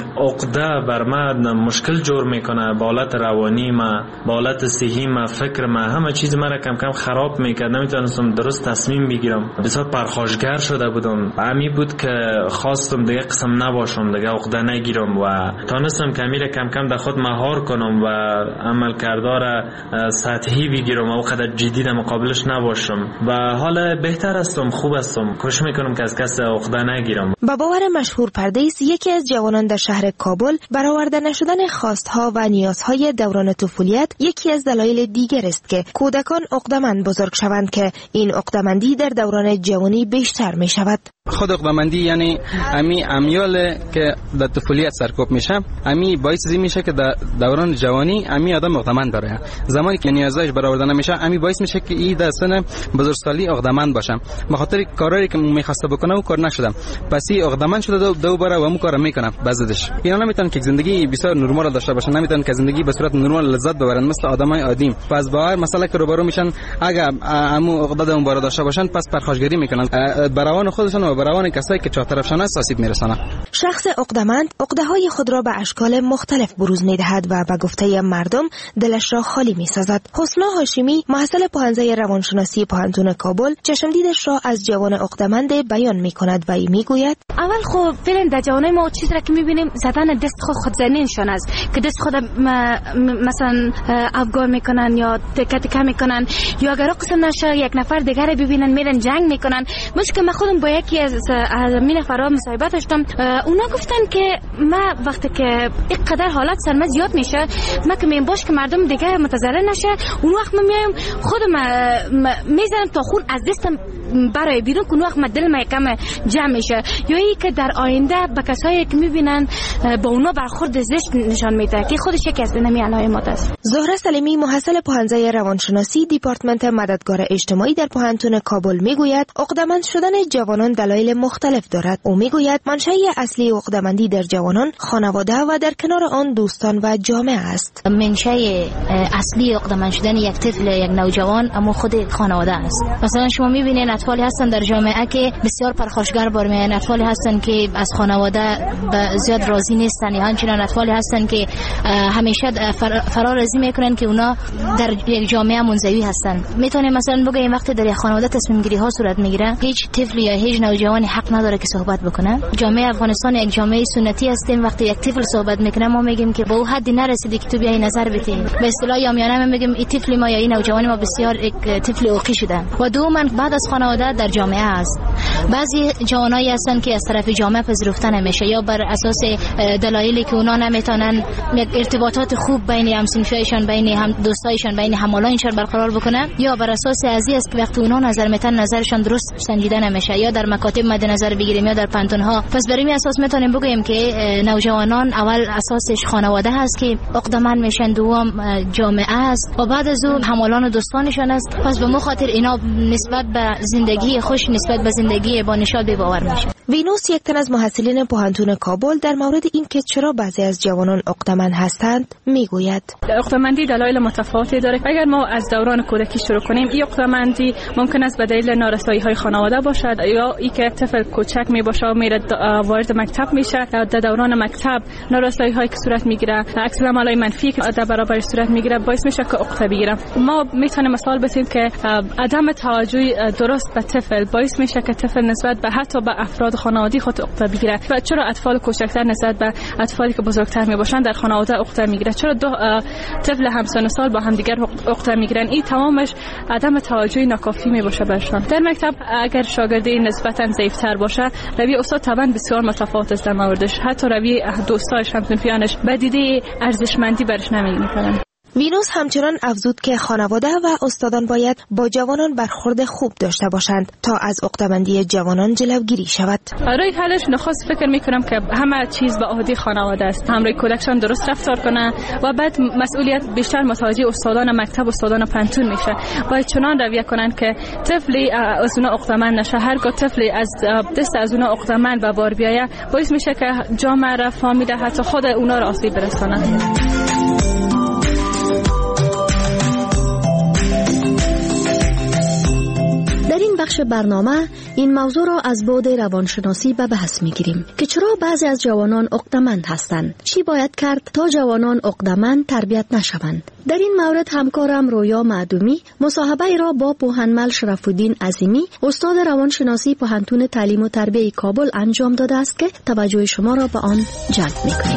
عقده بر من مشکل جور میکنه، با حالت روانی ما، با حالت صحی ما، فکر ما، همه چیز ما را کم کم خراب میکرد. نمیتونستم درست تصمیم بگیرم، بسیار پرخاشگر شده بودم. همین بود که خواستم دیگه قسم نباشم، دیگه عقده نگیرم و تونستم که میره کم کم در خود مهار کنم و عمل کردار سطحی بگیرم و وقت جدی در مقابلش نباشم و حالا بهتر هستم، خوب هستم. کوشش میکنم که از کس عقده نگیرم. با باور مشهور پردیس، یکی از جوانان در شهر کابل، برآورده نشدن خواستها و نیازهای دوران طفولیت یکی از دلایل دیگر است که کودکان عقده‌مند بزرگ شوند که این عقده‌مندی در دوران جوانی بیشتر می شود. خود عقده‌مندی یعنی امی امیال که در طفولیت سرکوب میشه، امی باعث میشه که در دوران جوانی امی آدم عقده‌مند بره. زمانی که نیازش برآورده نمیشه، امی باعث میشه که این در سن بزرگسالی عقده‌مند باشه. به خاطر کارایی که میخواسته بکنه و کار نشده، پس این عقده‌مند شده دوباره و اون کارو میکنه. بعضیش اینا نمیتونن که زندگی بسیار نرمال داشته باشن، نمیتونن که زندگی به صورت نرمال لذت ببرن مثل آدمای عادی. پس باور مسئله که روبرو میشن، اگه امو عقده اون بار داشته باشن، پس پرخاشگری میکنن، براوان خودشون و براوان کسایی که چهارطرفشان است آسیب میرسانه. شخص عقده‌مند عقده‌های خود را به اشکال مختلف بروز میدهد و به گفته مردم دلش را خالی میسازد. حسنا هاشمی، محصل پوهنځی روانشناسی پوهنتون کابل، چشمدیدش را از جوان عقده‌مند بیان میکند و میگوید اول خب فعلا در جوانای ما چیزی را که میبینیم زدن دست خودزنیشان است که دست خود مثلا افگار میکنن یا تکه میکنن، یا اگر قسم نشه یک نفر دیگر رو ببینن میرن جنگ میکنن. مشکل من خودم با یکی از این نفرها مصاحبه داشتم، اونا گفتن که ما وقتی که اینقدر حالت سرما زیاد میشه، ما که میام باش که مردم دیگه متضرر نشه، اون وقت من میایم خودم میزنم تا خون از دستم برای بیرون، اون وقت من دلم یکم جمع میشه. یا ای که در آینده به کسایی که میبینن با اونا برخورد زشت نشان میده که خودش یکی از نمی علائمات است. زهره سلیمی، محصل پوهنځی روانشناسی دیپارتمنت مددگار اجتماعی در پوهنتون کابل، میگوید عقده‌مند شدن جوانان دلایل مختلف دارد. او میگوید منشأ اصلی عقده‌مندی در جوانان خانواده و در کنار آن دوستان و جامعه است. منشأ اصلی عقده‌مند شدن یک طفل، یک نوجوان، اما خود خانواده است. مثلا شما میبینید اطفالی هستن در جامعه که بسیار پرخاشگر برمیآیند، اطفالی هستن که از خانواده زیاد راضی نیستن، یا همچنین اطفالی هستن که همیشه فرارازی میکنن که اونا در یک جامعه منزوی هستن. میتونیم مثلا بگیم وقتی در یک خانواده تصمیم گیری ها صورت میگیره، هیچ طفل یا هیچ نوجوانی حق نداره که صحبت بکنه. جامعه افغانستان یک جامعه سنتی هستیم، وقتی یک طفل صحبت میکنه ما میگیم که به اون حدی نرسیدی که تو بیای نظر بدی. به اصطلاح عامیانه میگیم این طفل ما یا این نوجوان ما بسیار یک طفل اوقی شده. و دوما بعد از خانواده در جامعه است. بعضی جوانایی هستن که از طرف جامعه پذیرفته نمیشه، یا بر اساس دلایلی که اونا نمیتونن یک ارتباطات خوب بین همسنفیایشان، بین هم دوستایشان، بین همالایشان برقرار بکنه، یا بر اساس ازی است که وقتی اونا نظر میتن نظرشان درست سنجیده نمیشه، یا در مکاتب مد نظر بگیریم یا در پانتون‌ها. پس بر این اساس میتونیم بگوییم که نوجوانان اول اساسش خانواده هست که عقدمند میشن، دوم جامعه است و بعد از اون همالان و دوستانشان است. پس به خاطر اینا نسبت به زندگی خوش، نسبت به زندگی با نشاط باور میشه. وینوس، یک تن از محصلین پوهنتون کابل، در مورد این که چرا بعضی از جوانان عقدمند هستند میگوید. عقدمندی دلایل متفاوتی داره. اگر ما از دوران کودکی شروع کنیم، این عقدمندی ممکن است به دلیل نارسایی‌های خانواده باشد، یا ای که طفل کوچک میباشه و میره وارد مکتب میشه، در دوران مکتب نارسایی‌هایی که صورت میگیره، عکس العمل‌های منفی که در برابر صورت میگیره باعث میشه که عقده بگیره. ما میتونیم مثال بزنیم که عدم توجه درست به طفل باعث میشه که طفل نسبت به حتی به افراد خانوادگی خود عقده بگیره. و چرا اطفال کوچکتر نسبت به اطفالی که بزرگتر میباشن در خانواده عقده میگیره؟ چرا دو طفل همسن سال با هم دیگر عقده میگیرن؟ این تمامش عدم توجه ناکافی میباشه برشان. در مکتب اگر شاگردی نسبتا ضعیفتر باشه، روی استاد طبعا بسیار متفاوت است در موردش، حتی روی دوستایش همسنفیانش به دیده ارزشمندی برش نمیکنن. وینوس همچنان افزود که خانواده و استادان باید با جوانان برخورد خوب داشته باشند تا از عقده‌مندی جوانان جلوگیری شود. برای حلش نخست فکر میکنم که همه چیز به عهده خانواده است. همراه کودکشان درست رفتار کنه و بعد مسئولیت بیشتر متوجه استادان مکتب و استادان پانتون میشه. باید چنان رویه کنن که طفلی از اونها عقده‌مند نشه. هرگاه طفلی از دست از اونها عقده‌مند به بار بیایه، باعث میشه که جامعه را، فامیل، حتی خود اونها را آسیب برسانه. در این بخش برنامه این موضوع را از بعد روانشناسی به بحث میگیریم که چرا بعضی از جوانان عقده‌مند هستند، چی باید کرد تا جوانان عقده‌مند تربیت نشوند. در این مورد همکارم رویا معدومی مصاحبه را با پوهنمل شرف‌الدین عظیمی، استاد روانشناسی پوهنتون تعلیم و تربیت کابل انجام داده است که توجه شما را به آن جلب میکنیم.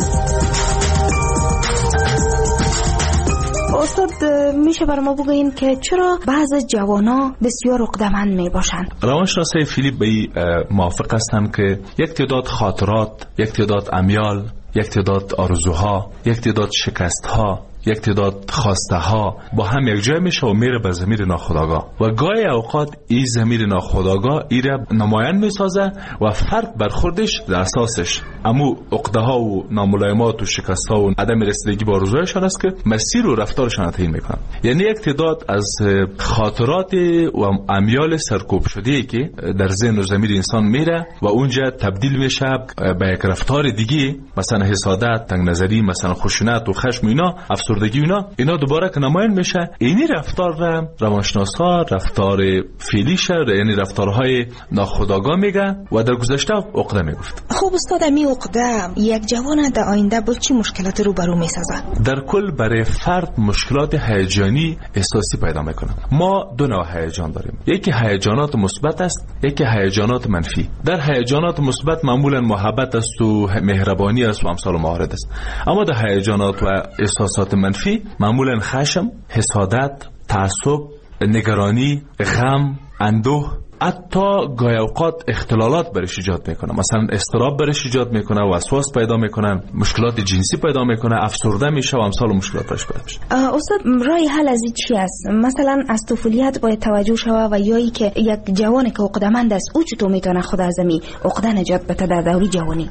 استاد، میشه برای ما بگوین که چرا بعض جوانا بسیار عقده‌مند میباشند؟ روانشناسای فیلیپ به موافق هستند که یک تعداد خاطرات، یک تعداد امیال، یک تعداد آرزوها، یک تعداد شکستها، یک تعداد خواسته ها با هم یک جای میشه و میره به ضمیر ناخودآگاه و گاهی اوقات این ضمیر ناخودآگاه ایره نمایان میسازه و فرد برخوردش در اساسش امو عقده ها و ناملایمات و شکست ها و عدم رسیدگی با آرزوهایشان است که مسیر و رفتارشان تعیین میکنن. یعنی یک تعداد از خاطرات و امیال سرکوب شده که در ذهن و ضمیر انسان میره و اونجا تبدیل میشه به یک رفتار دیگه، مثلا حسادت، تنگ نظری، مثلا خشونت و خشم، اینا اینا دوباره که نمایان میشه. اینی رفتار را روانشناسا رفتار فعلیش، یعنی رفتارهای ناخودآگاه میگه و در گذشته عقده میگفت. خب استاد، می عقده یک جوان در آینده با چی مشکلات روبرو میسازه؟ در کل برای فرد مشکلات هیجانی احساسی پیدا میکنه. ما دو نوع هیجان داریم، یکی هیجانات مثبت است، یکی هیجانات منفی. در هیجانات مثبت معمولا محبت است و مهربانی است و امثال موارد است، اما در هیجانات و احساسات منفی معمولا خشم، حسادت، تعصب، نگرانی، غم، اندوه، حتی گاهی اوقات اختلالات برش ایجاد میکنه، مثلا اضطراب برش ایجاد میکنه، وسواس پیدا میکنن، مشکلات جنسی پیدا میکنه، افسرده میشه و امثال مشکلات برش پیدا میشه. استاد، راه حل از این چی است؟ مثلا از طفولیت باید توجه شوه و یا ای که یک جوانی که عقده‌مند است او چطور میتونه خود از می عقده نجات بده در دوری جوانی؟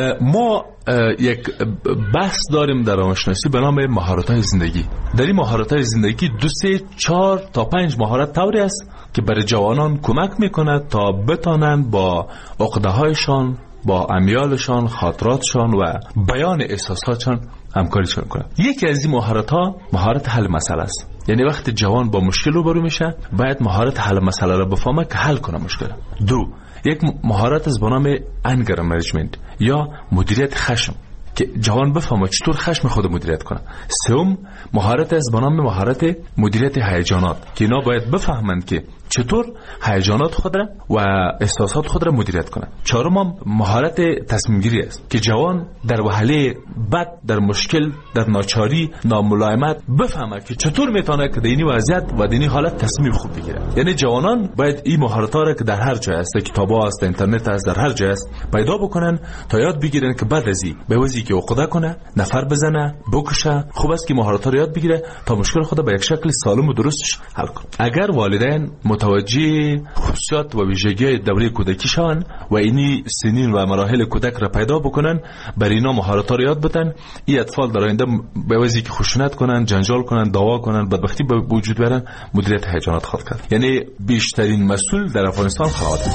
ما یک بحث داریم در روانشناسی به نام مهارت‌های زندگی. در این مهارت‌های زندگی 2 3 4 تا 5 مهارت طوری است که برای جوانان کمک میکنه تا بتانند با عقده‌هایشان، با امیالشان، خاطراتشان و بیان احساساتشان همکاری کنند. یکی از این مهارت‌ها مهارت حل مسئله است. یعنی وقتی جوان با مشکل روبرو میشه باید مهارت حل مسئله را بفهمه که حل کنه مشکل. 2 یک مهارت از به نام انگر منیجمنت یا مدیریت خشم که جوان بفهمه چطور خشم خود مدیریت کنه. 3 مهارت از به نام مهارت مدیریت هیجانات که اینا باید بفهمند که چطور هیجانات خود را و احساسات خود را مدیریت کنه. چهارم مهارت تصمیم گیری است که جوان در وهله بد، در مشکل، در ناچاری، ناملایمت بفهمه که چطور میتونه که دینی وضعیت و دینی حالت تصمیم خوب بگیره. یعنی جوانان باید این مهارت‌ها را که در هر جای است، کتاب‌ها است، اینترنت است، در هر جای است پیدا بکنن تا یاد بگیرن که بعد از این به وضعی که عقده کنه، نفر بزنه، بکشه. خوب است که مهارت‌ها را یاد بگیره تا مشکل خود به یک شکل سالم و درستش حل کنه. اگر والدین متوجه خصوصیات و ویژگی‌های دوره کودکی شوند و اینی سنین و مراحل کودک را پیدا بکنن، بر اینا مهارت‌ها را یاد بدن، این اطفال در آینده به وضعی که خشونت کنن، جنجال کنن، دعوا کنن، بدبختی به وجود بیارن، مدیریت هیجانات خود کرد. یعنی بیشترین مسئول در افغانستان خانواده.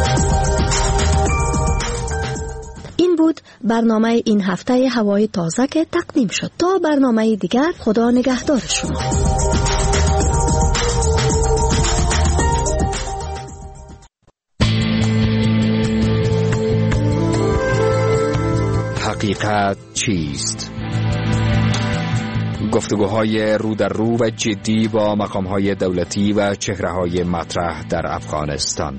این بود برنامه این هفته هوای تازه که تقدیم شد. تا برنامه دیگر، خدا نگهدار شما. حقیقت چیست؟ گفتگوهای رو در رو و جدی با مقامهای دولتی و چهره‌های مطرح در افغانستان.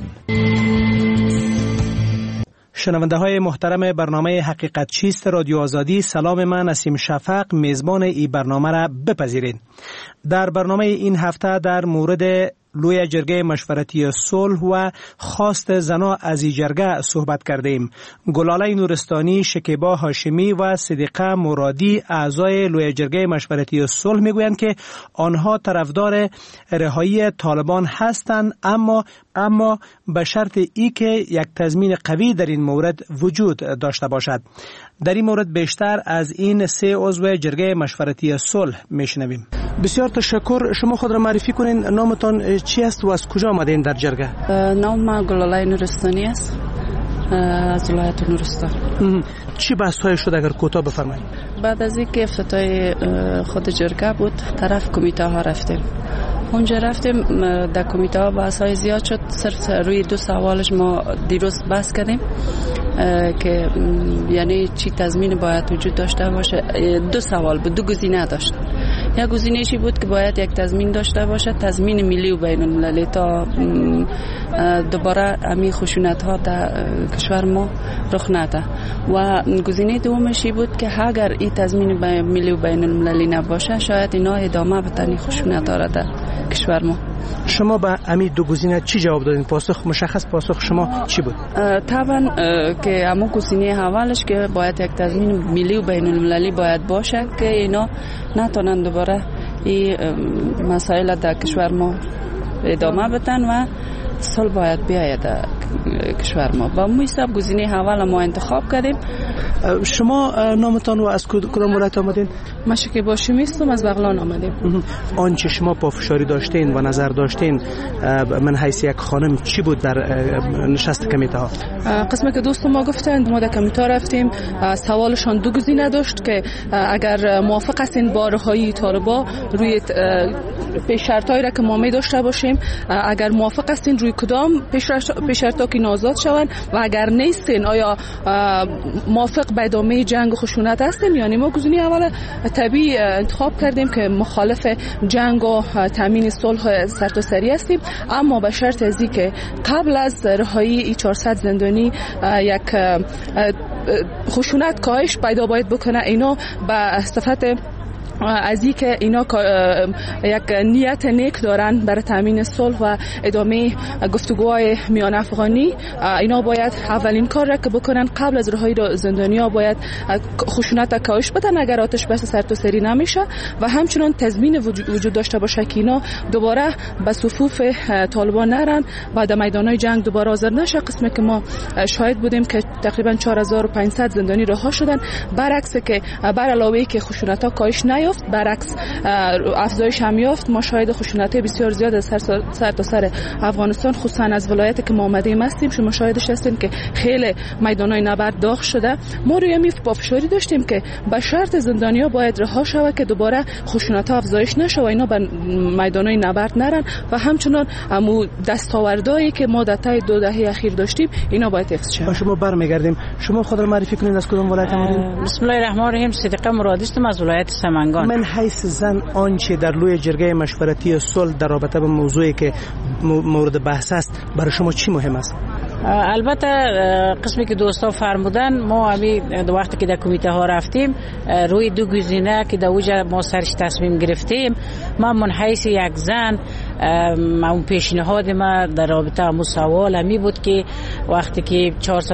شنونده های محترم برنامه حقیقت چیست رادیو آزادی، سلام. من نسیم شفق میزبان این برنامه را بپذیرید. در برنامه این هفته در مورد لوی جرگه مشورتی صلح و خواست زنا از این جرگه صحبت کردیم. گلاله نورستانی، شکیبا هاشمی و صدیقه مرادی اعضای لوی جرگه مشورتی صلح میگویند که آنها طرفدار رهایی طالبان هستند، اما به شرط ای که یک تضمین قوی در این مورد وجود داشته باشد. در این مورد بیشتر از این 3 عضو جرگه مشورتی صلح میشنویم. بسیار تشکر. شما خود را معرفی کنین، نامتان چی است و از کجا آمدین در جرگه؟ نام گلاله نورستانی است، از ولایت نورستان. چی بحث های شد اگر کوتاه بفرمایید؟ بعد از اینکه افتتاح خود جرگه بود، طرف کمیته ها رفتیم. اونجا رفتیم در کمیته ها بحث های زیاد شد. صرف روی 2 سوالش ما دیروز بحث کردیم که یعنی چی تضمین باید وجود داشته باشه. 2 سوال بود، 2 گزینه داشت. یک گزینه‌ای بود که باید یک تضمین داشته باشه، تضمین ملی و بین المللی، تا دوباره امی خشونت ها در کشور ما رخ نده. و گزینه دومش بود که اگر این تضمین ملی و بین المللی نباشه، شاید اینا ادامه بدن خشونت ها را در کشور ما. شما به امی 2 گزینه چی جواب دادین؟ پاسخ مشخص پاسخ شما چی بود؟ طبعا که اما گزینه اولش که باید یک تضمین ملی و بین المللی باید باشه که اینا نتونن دوباره این مسائل در کشور ما ادامه بدن و صلح باید بیاید در کشور ما. با مو حساب گزینه اول ما انتخاب کردیم. شما نامتان و از کدام ولایت آمدین؟ من شکیبا هاشمی هستم، از بغلان آمدیم. آنچه شما پافشاری داشتین و نظر داشتین من حیث یک خانم چی بود در نشست کمیته ها؟ قسمی که دوستم ما گفتند، ما در کمیته رفتیم، سوالشان 2 گزینه داشت که اگر موافق هستین با رهایی طالبا روی پیش شرطایی را که ما می داشته باشیم، اگر موافق هستین روی کدام پیش شرطا که آزاد شوند، و اگر نیستین آیا موافق به ادامه جنگ و خشونت هستین. یعنی ما گزینه اول طبیعی انتخاب کردیم که مخالف جنگ و تامین صلح سرتاسری هستیم، اما به شرط از اینکه قبل از رهایی 400 زندانی یک خشونت کاهش پیدا باید بکنه. اینا به صفت از این که اینا یک نیت نیک دارن برای تامین صلح و ادامه گفتگوهای میان افغانی، اینا باید اولین کار را که بکنن قبل از رهایی زندانیا باید خشونت کاهش بدن اگر آتش بس سرتاسری نمیشه، و همچنین تضمین وجود داشته باشه که اینا دوباره به صفوف طالبان نرن و در میدانهای جنگ دوباره حاضر نشه. قسمی که ما شاهد بودیم که تقریبا 4500 زندانی رها شدن، برعکس که بر علاوه که خشونت ها کاهش نیافت، برعکس افزایش هم یافت. ما شاهد خشونت بسیار زیاد از سر تا سر افغانستان، خصوصا از ولایتی که ما آمدیم هستیم، شما شاهدش هستین که خیلی میدانای نبرد داغ شده. ما روی می پافشاری داشتیم که به شرط زندانیا باید رها شود که دوباره خشونت ها افزایش نشه و اینا به میدانای نبرد نرن، و همچنین امو دستاوردهایی که ما در طی 2 دهه اخیر داشتیم اینا باید حفظ شه. شما برمیگردیم، شما خود رو معرفی کنید از کدوم ولایت آمدید؟ بسم الله الرحمن الرحیم. صدیقه مرادی هستم، از ولایت سمنگان زندانیان. من حیث زن آنچه در لوی جرگه مشورتی صلح در رابطه به موضوعی که مورد بحث است برای شما چی مهم است؟ البته قسمی که دوستا فرمودن، ما همین وقتی که در کمیته ها رفتیم روی دو گزینه که در اوجه ما سرش تصمیم گرفتیم. من من حیث یک زن اون پیشنهاد ما در رابطه همون سوال همی بود که وقتی که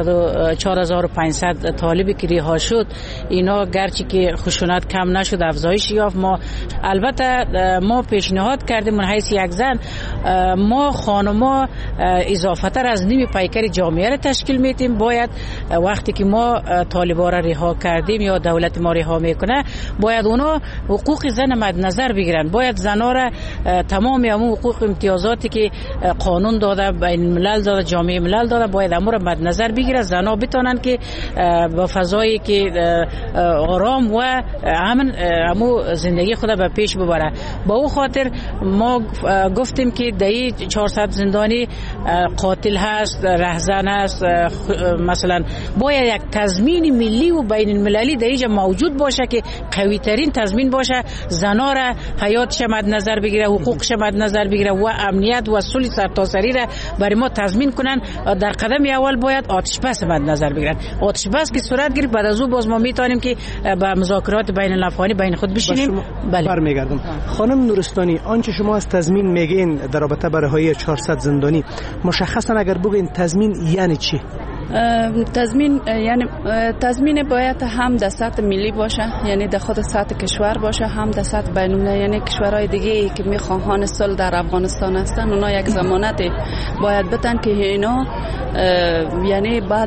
4500 طالبی که رها شد، اینا گرچه که خشونت کم نشد افزایش یافت. ما البته ما پیشنهاد کردیم من حیث یک زن ما خانما اضافه تر از نیم پیکر جامعه را تشکیل میتیم. باید وقتی که ما طالبا را رها کردیم یا دولت ما رها میکنه، باید اونا حقوق زن مد نظر بگیرن. باید زنا را تمام همون حقوق امتیازاتی که قانون داده، بین الملل داده، جامعه ملل داده، باید امور را مد نظر بگیره. زنا بتونن که با فضایی که آرام و همون زندگی خود به پیش ببره. با او خاطر ما گفتیم که دایی 400 زندانی قاتل هست، رهزن هست. مثلا باید یک تضمین ملی و بین المللی در اینجا موجود باشه که قوی ترین تضمین باشه. زنا را حیاتش مد نظر بگیره، حقوقش مد نظر بگیره و امنیت و صلح سرتاسری را برای ما تضمین کنن. در قدم اول باید آتش بس مد نظر بگیرن. آتش بس که صورت گرفت، بعد از او باز ما میتونیم که به مذاکرات بین الافغانی بین خود بشینیم. بله. برمیگردم. خانم نورستانی، آنچه شما از تضمین میگین در رابطه با رهایی 400 زندانی، مشخصا اگر بگین تضمین یعنی چی؟ تضمین یعنی تضمین باید هم در سطح ملی باشه، یعنی در خود سطح کشور باشه، هم در سطح بین‌المللی. یعنی کشورهای دیگه ای که میخواهان صلح در افغانستان هستن، اونا یک ضمانت باید بدن که اینا یعنی بعد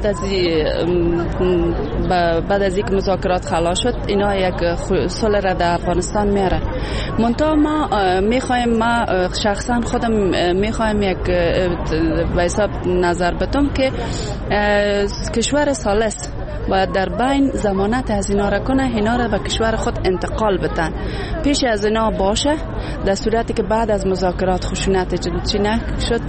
از اینکه مذاکرات خلاص شد، اینا یک صلح را در افغانستان میارن. منتها ما میخوایم، ما شخصا خودم میخوایم یک به حساب نظر بدم که کشور ثالث باید در بین ضمانت از اینا را کنه، اینا را به کشور خود انتقال بدن. پیش از اینا باشه، در صورتی که بعد از مذاکرات خشونت چی نشد،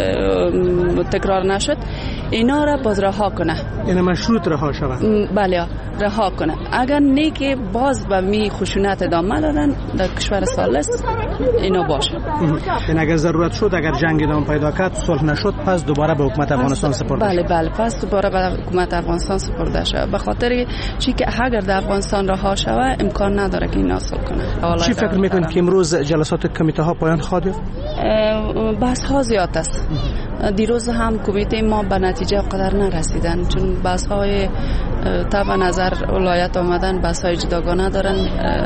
تکرار نشد، اینا را باز رها کنه. یعنی مشروط رها شود. بله، رها کنه. اگر نه که باز به می خشونت ادامه دادن در کشور ثالث اینا باشه. یعنی اگر ضرورت شد، اگر جنگ ادامه پیدا کرد، صلح نشد، پس دوباره به حکومت افغانستان سپرده شود. بله، پس دوباره به حکومت افغانستان سپرده شود. به خاطر چی که اگر در افغانستان رها شود، امکان نداره که اینا صلح کنه. چی فکر میکنید که امروز جلسات کمیته ها پایان خواهد یافت؟ بحث ها زیاد است. دیروز هم کمیته ما به نتیجه قدر نرسیدن، چون بحث های طبعا نظر ولایت آمدن، بحث های جداگانه دارن،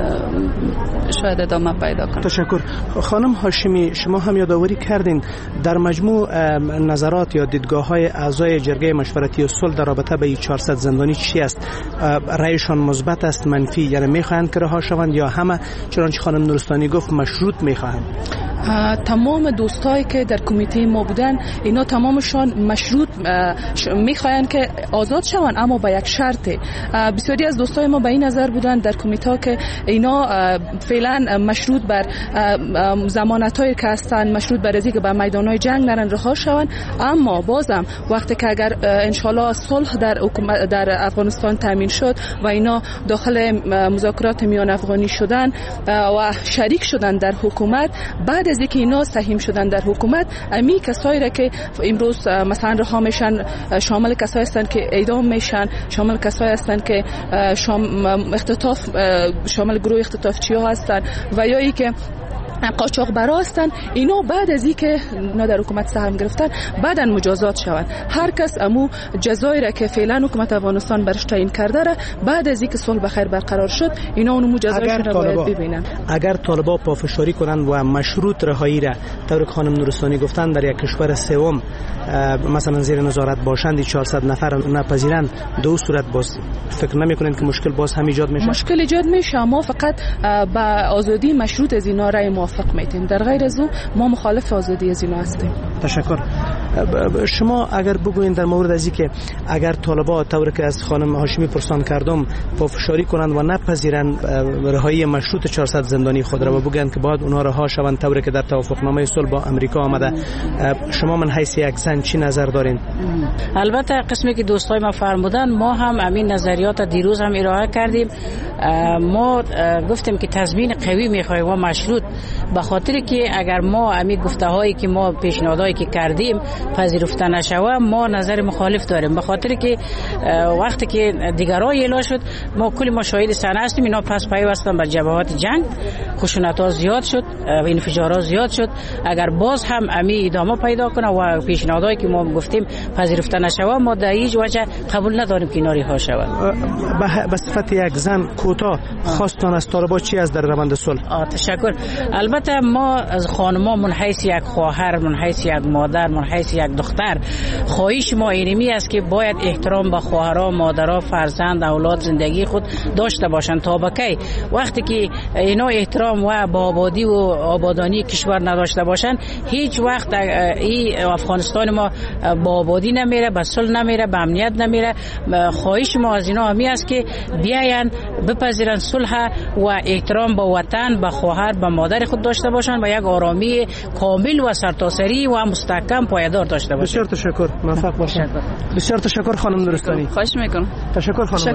شاید ادامه پیدا کنه. تشکر. خانم هاشمی، شما هم یادآوری کردین در مجموع نظرات یا دیدگاه های اعضای جرگه مشورتی صلح در رابطه به 400 زندانی چی است؟ رأیشان مثبت است، منفی؟ یعنی میخواهند که رها شوند یا همه چنانچه خانم نورستانی گفت مشروط میخواهند؟ تمام دوستایی که در کمیته ما بودن، اینا تمامشان مشروط میخواین که آزاد شوند، اما با یک شرط. بسیاری از دوستای ما به این نظر بودن در کمیته که اینا فعلا مشروط بر ضمانتایی که هستن، مشروط بر اینکه به میدانهای جنگ نرن، رها شوند. اما بازم وقتی که اگر انشالله صلح در افغانستان تامین شد و اینا داخل مذاکرات میان افغانی شدن و شریک شدن در حکومت، بعد از اینکه اینا سهیم شدن در حکومت، امی کسایی را که امروز مثلا رها میشن، شامل کسایی هستند که اعدام میشن، شامل کسایی هستند که شامل گروه اختطافچی ها هستند و یا ای که قاچاق برا هستن، اینا بعد از اینکه اینا در حکومت سهم گرفتن بعداً مجازات شوند. هر کس امو جزایی را که فعلا حکومت افغانستان برش تعیین کرده را بعد از اینکه صلح بخیر برقرار شد، اینا اونو مجازاتشون را باید ببینن. اگر طالبا پافشاری کنند و مشروط رهایی را طور خانم نورستانی گفتن در یک کشور سوم مثلا زیر نظارت باشند، 400 نفر نپذیرند، دو صورت باز فکر نمی‌کنید که مشکل باز هم ایجاد میشه؟ مشکل ایجاد میشه. ما فقط با آزادی مشروط از اینا را موافق میتیم، در غیر از او ما مخالف آزادی از اینا هستیم. تشکر. شما اگر بگوین در مورد از که اگر طالبان طور که از خانم هاشمی پرسان کردم پافشاری کنند و نپذیرند رهایی مشروط 400 زندانی خود را و بگویند که باید اونها رها شوند طور که در توافقنامه صلح با امریکا آمده، شما من حیث یک زن چی نظر دارین؟ البته قسمی که دوستای ما فرمودن ما هم همین نظریات دیروز هم ارائه کردیم. ما گفتیم که تضمین قوی میخوایم و مشروط، به خاطر که اگر ما همین گفته هایی که ما پیشنهادایی که کردیم پذیرفته نشوه ما نظر مخالف داریم، به خاطر که وقتی که دیگرای اعلام شد ما کلی ما شاهد صحنه هستیم، اینا پس پیوستن به جبهات جنگ، خشونت ها زیاد شد، انفجارات زیاد شد. اگر باز هم امی ادامه پیدا کنه و پیشنهادایی که ما گفتیم پذیرفته نشوه ما در هیچ وجه قبول نداریم که اینا رها شود. به صفت یک زن کوتاه خواستان از طالبان چی از در روند صلح؟ تشکر. البته ما از خانما من حیث یک خواهر، من حیث یک مادر، من حیث یک دختر، خواهش ما اینمی است که باید احترام به خواهرها، مادرها، فرزند، اولاد زندگی خود داشته باشند. تا بکی وقتی که اینا احترام و با آبادی و آبادانی کشور نداشته باشند هیچ وقت این افغانستان ما با آبادی نمیره، به صلح نمیره، به امنیت نمیره. خواهش ما از اینا همی است که بیاین بپذیرن صلح و احترام به وطن، به خواهر، به مادر خود داشته باشند و یک آرامی کامل و سرتاسری و مستحکم پایدار داشته باشند. بسیار تشکر. موفق باشید. بسیار تشکر خانم نورستانی. خواهش میکنم. تشکر خانم.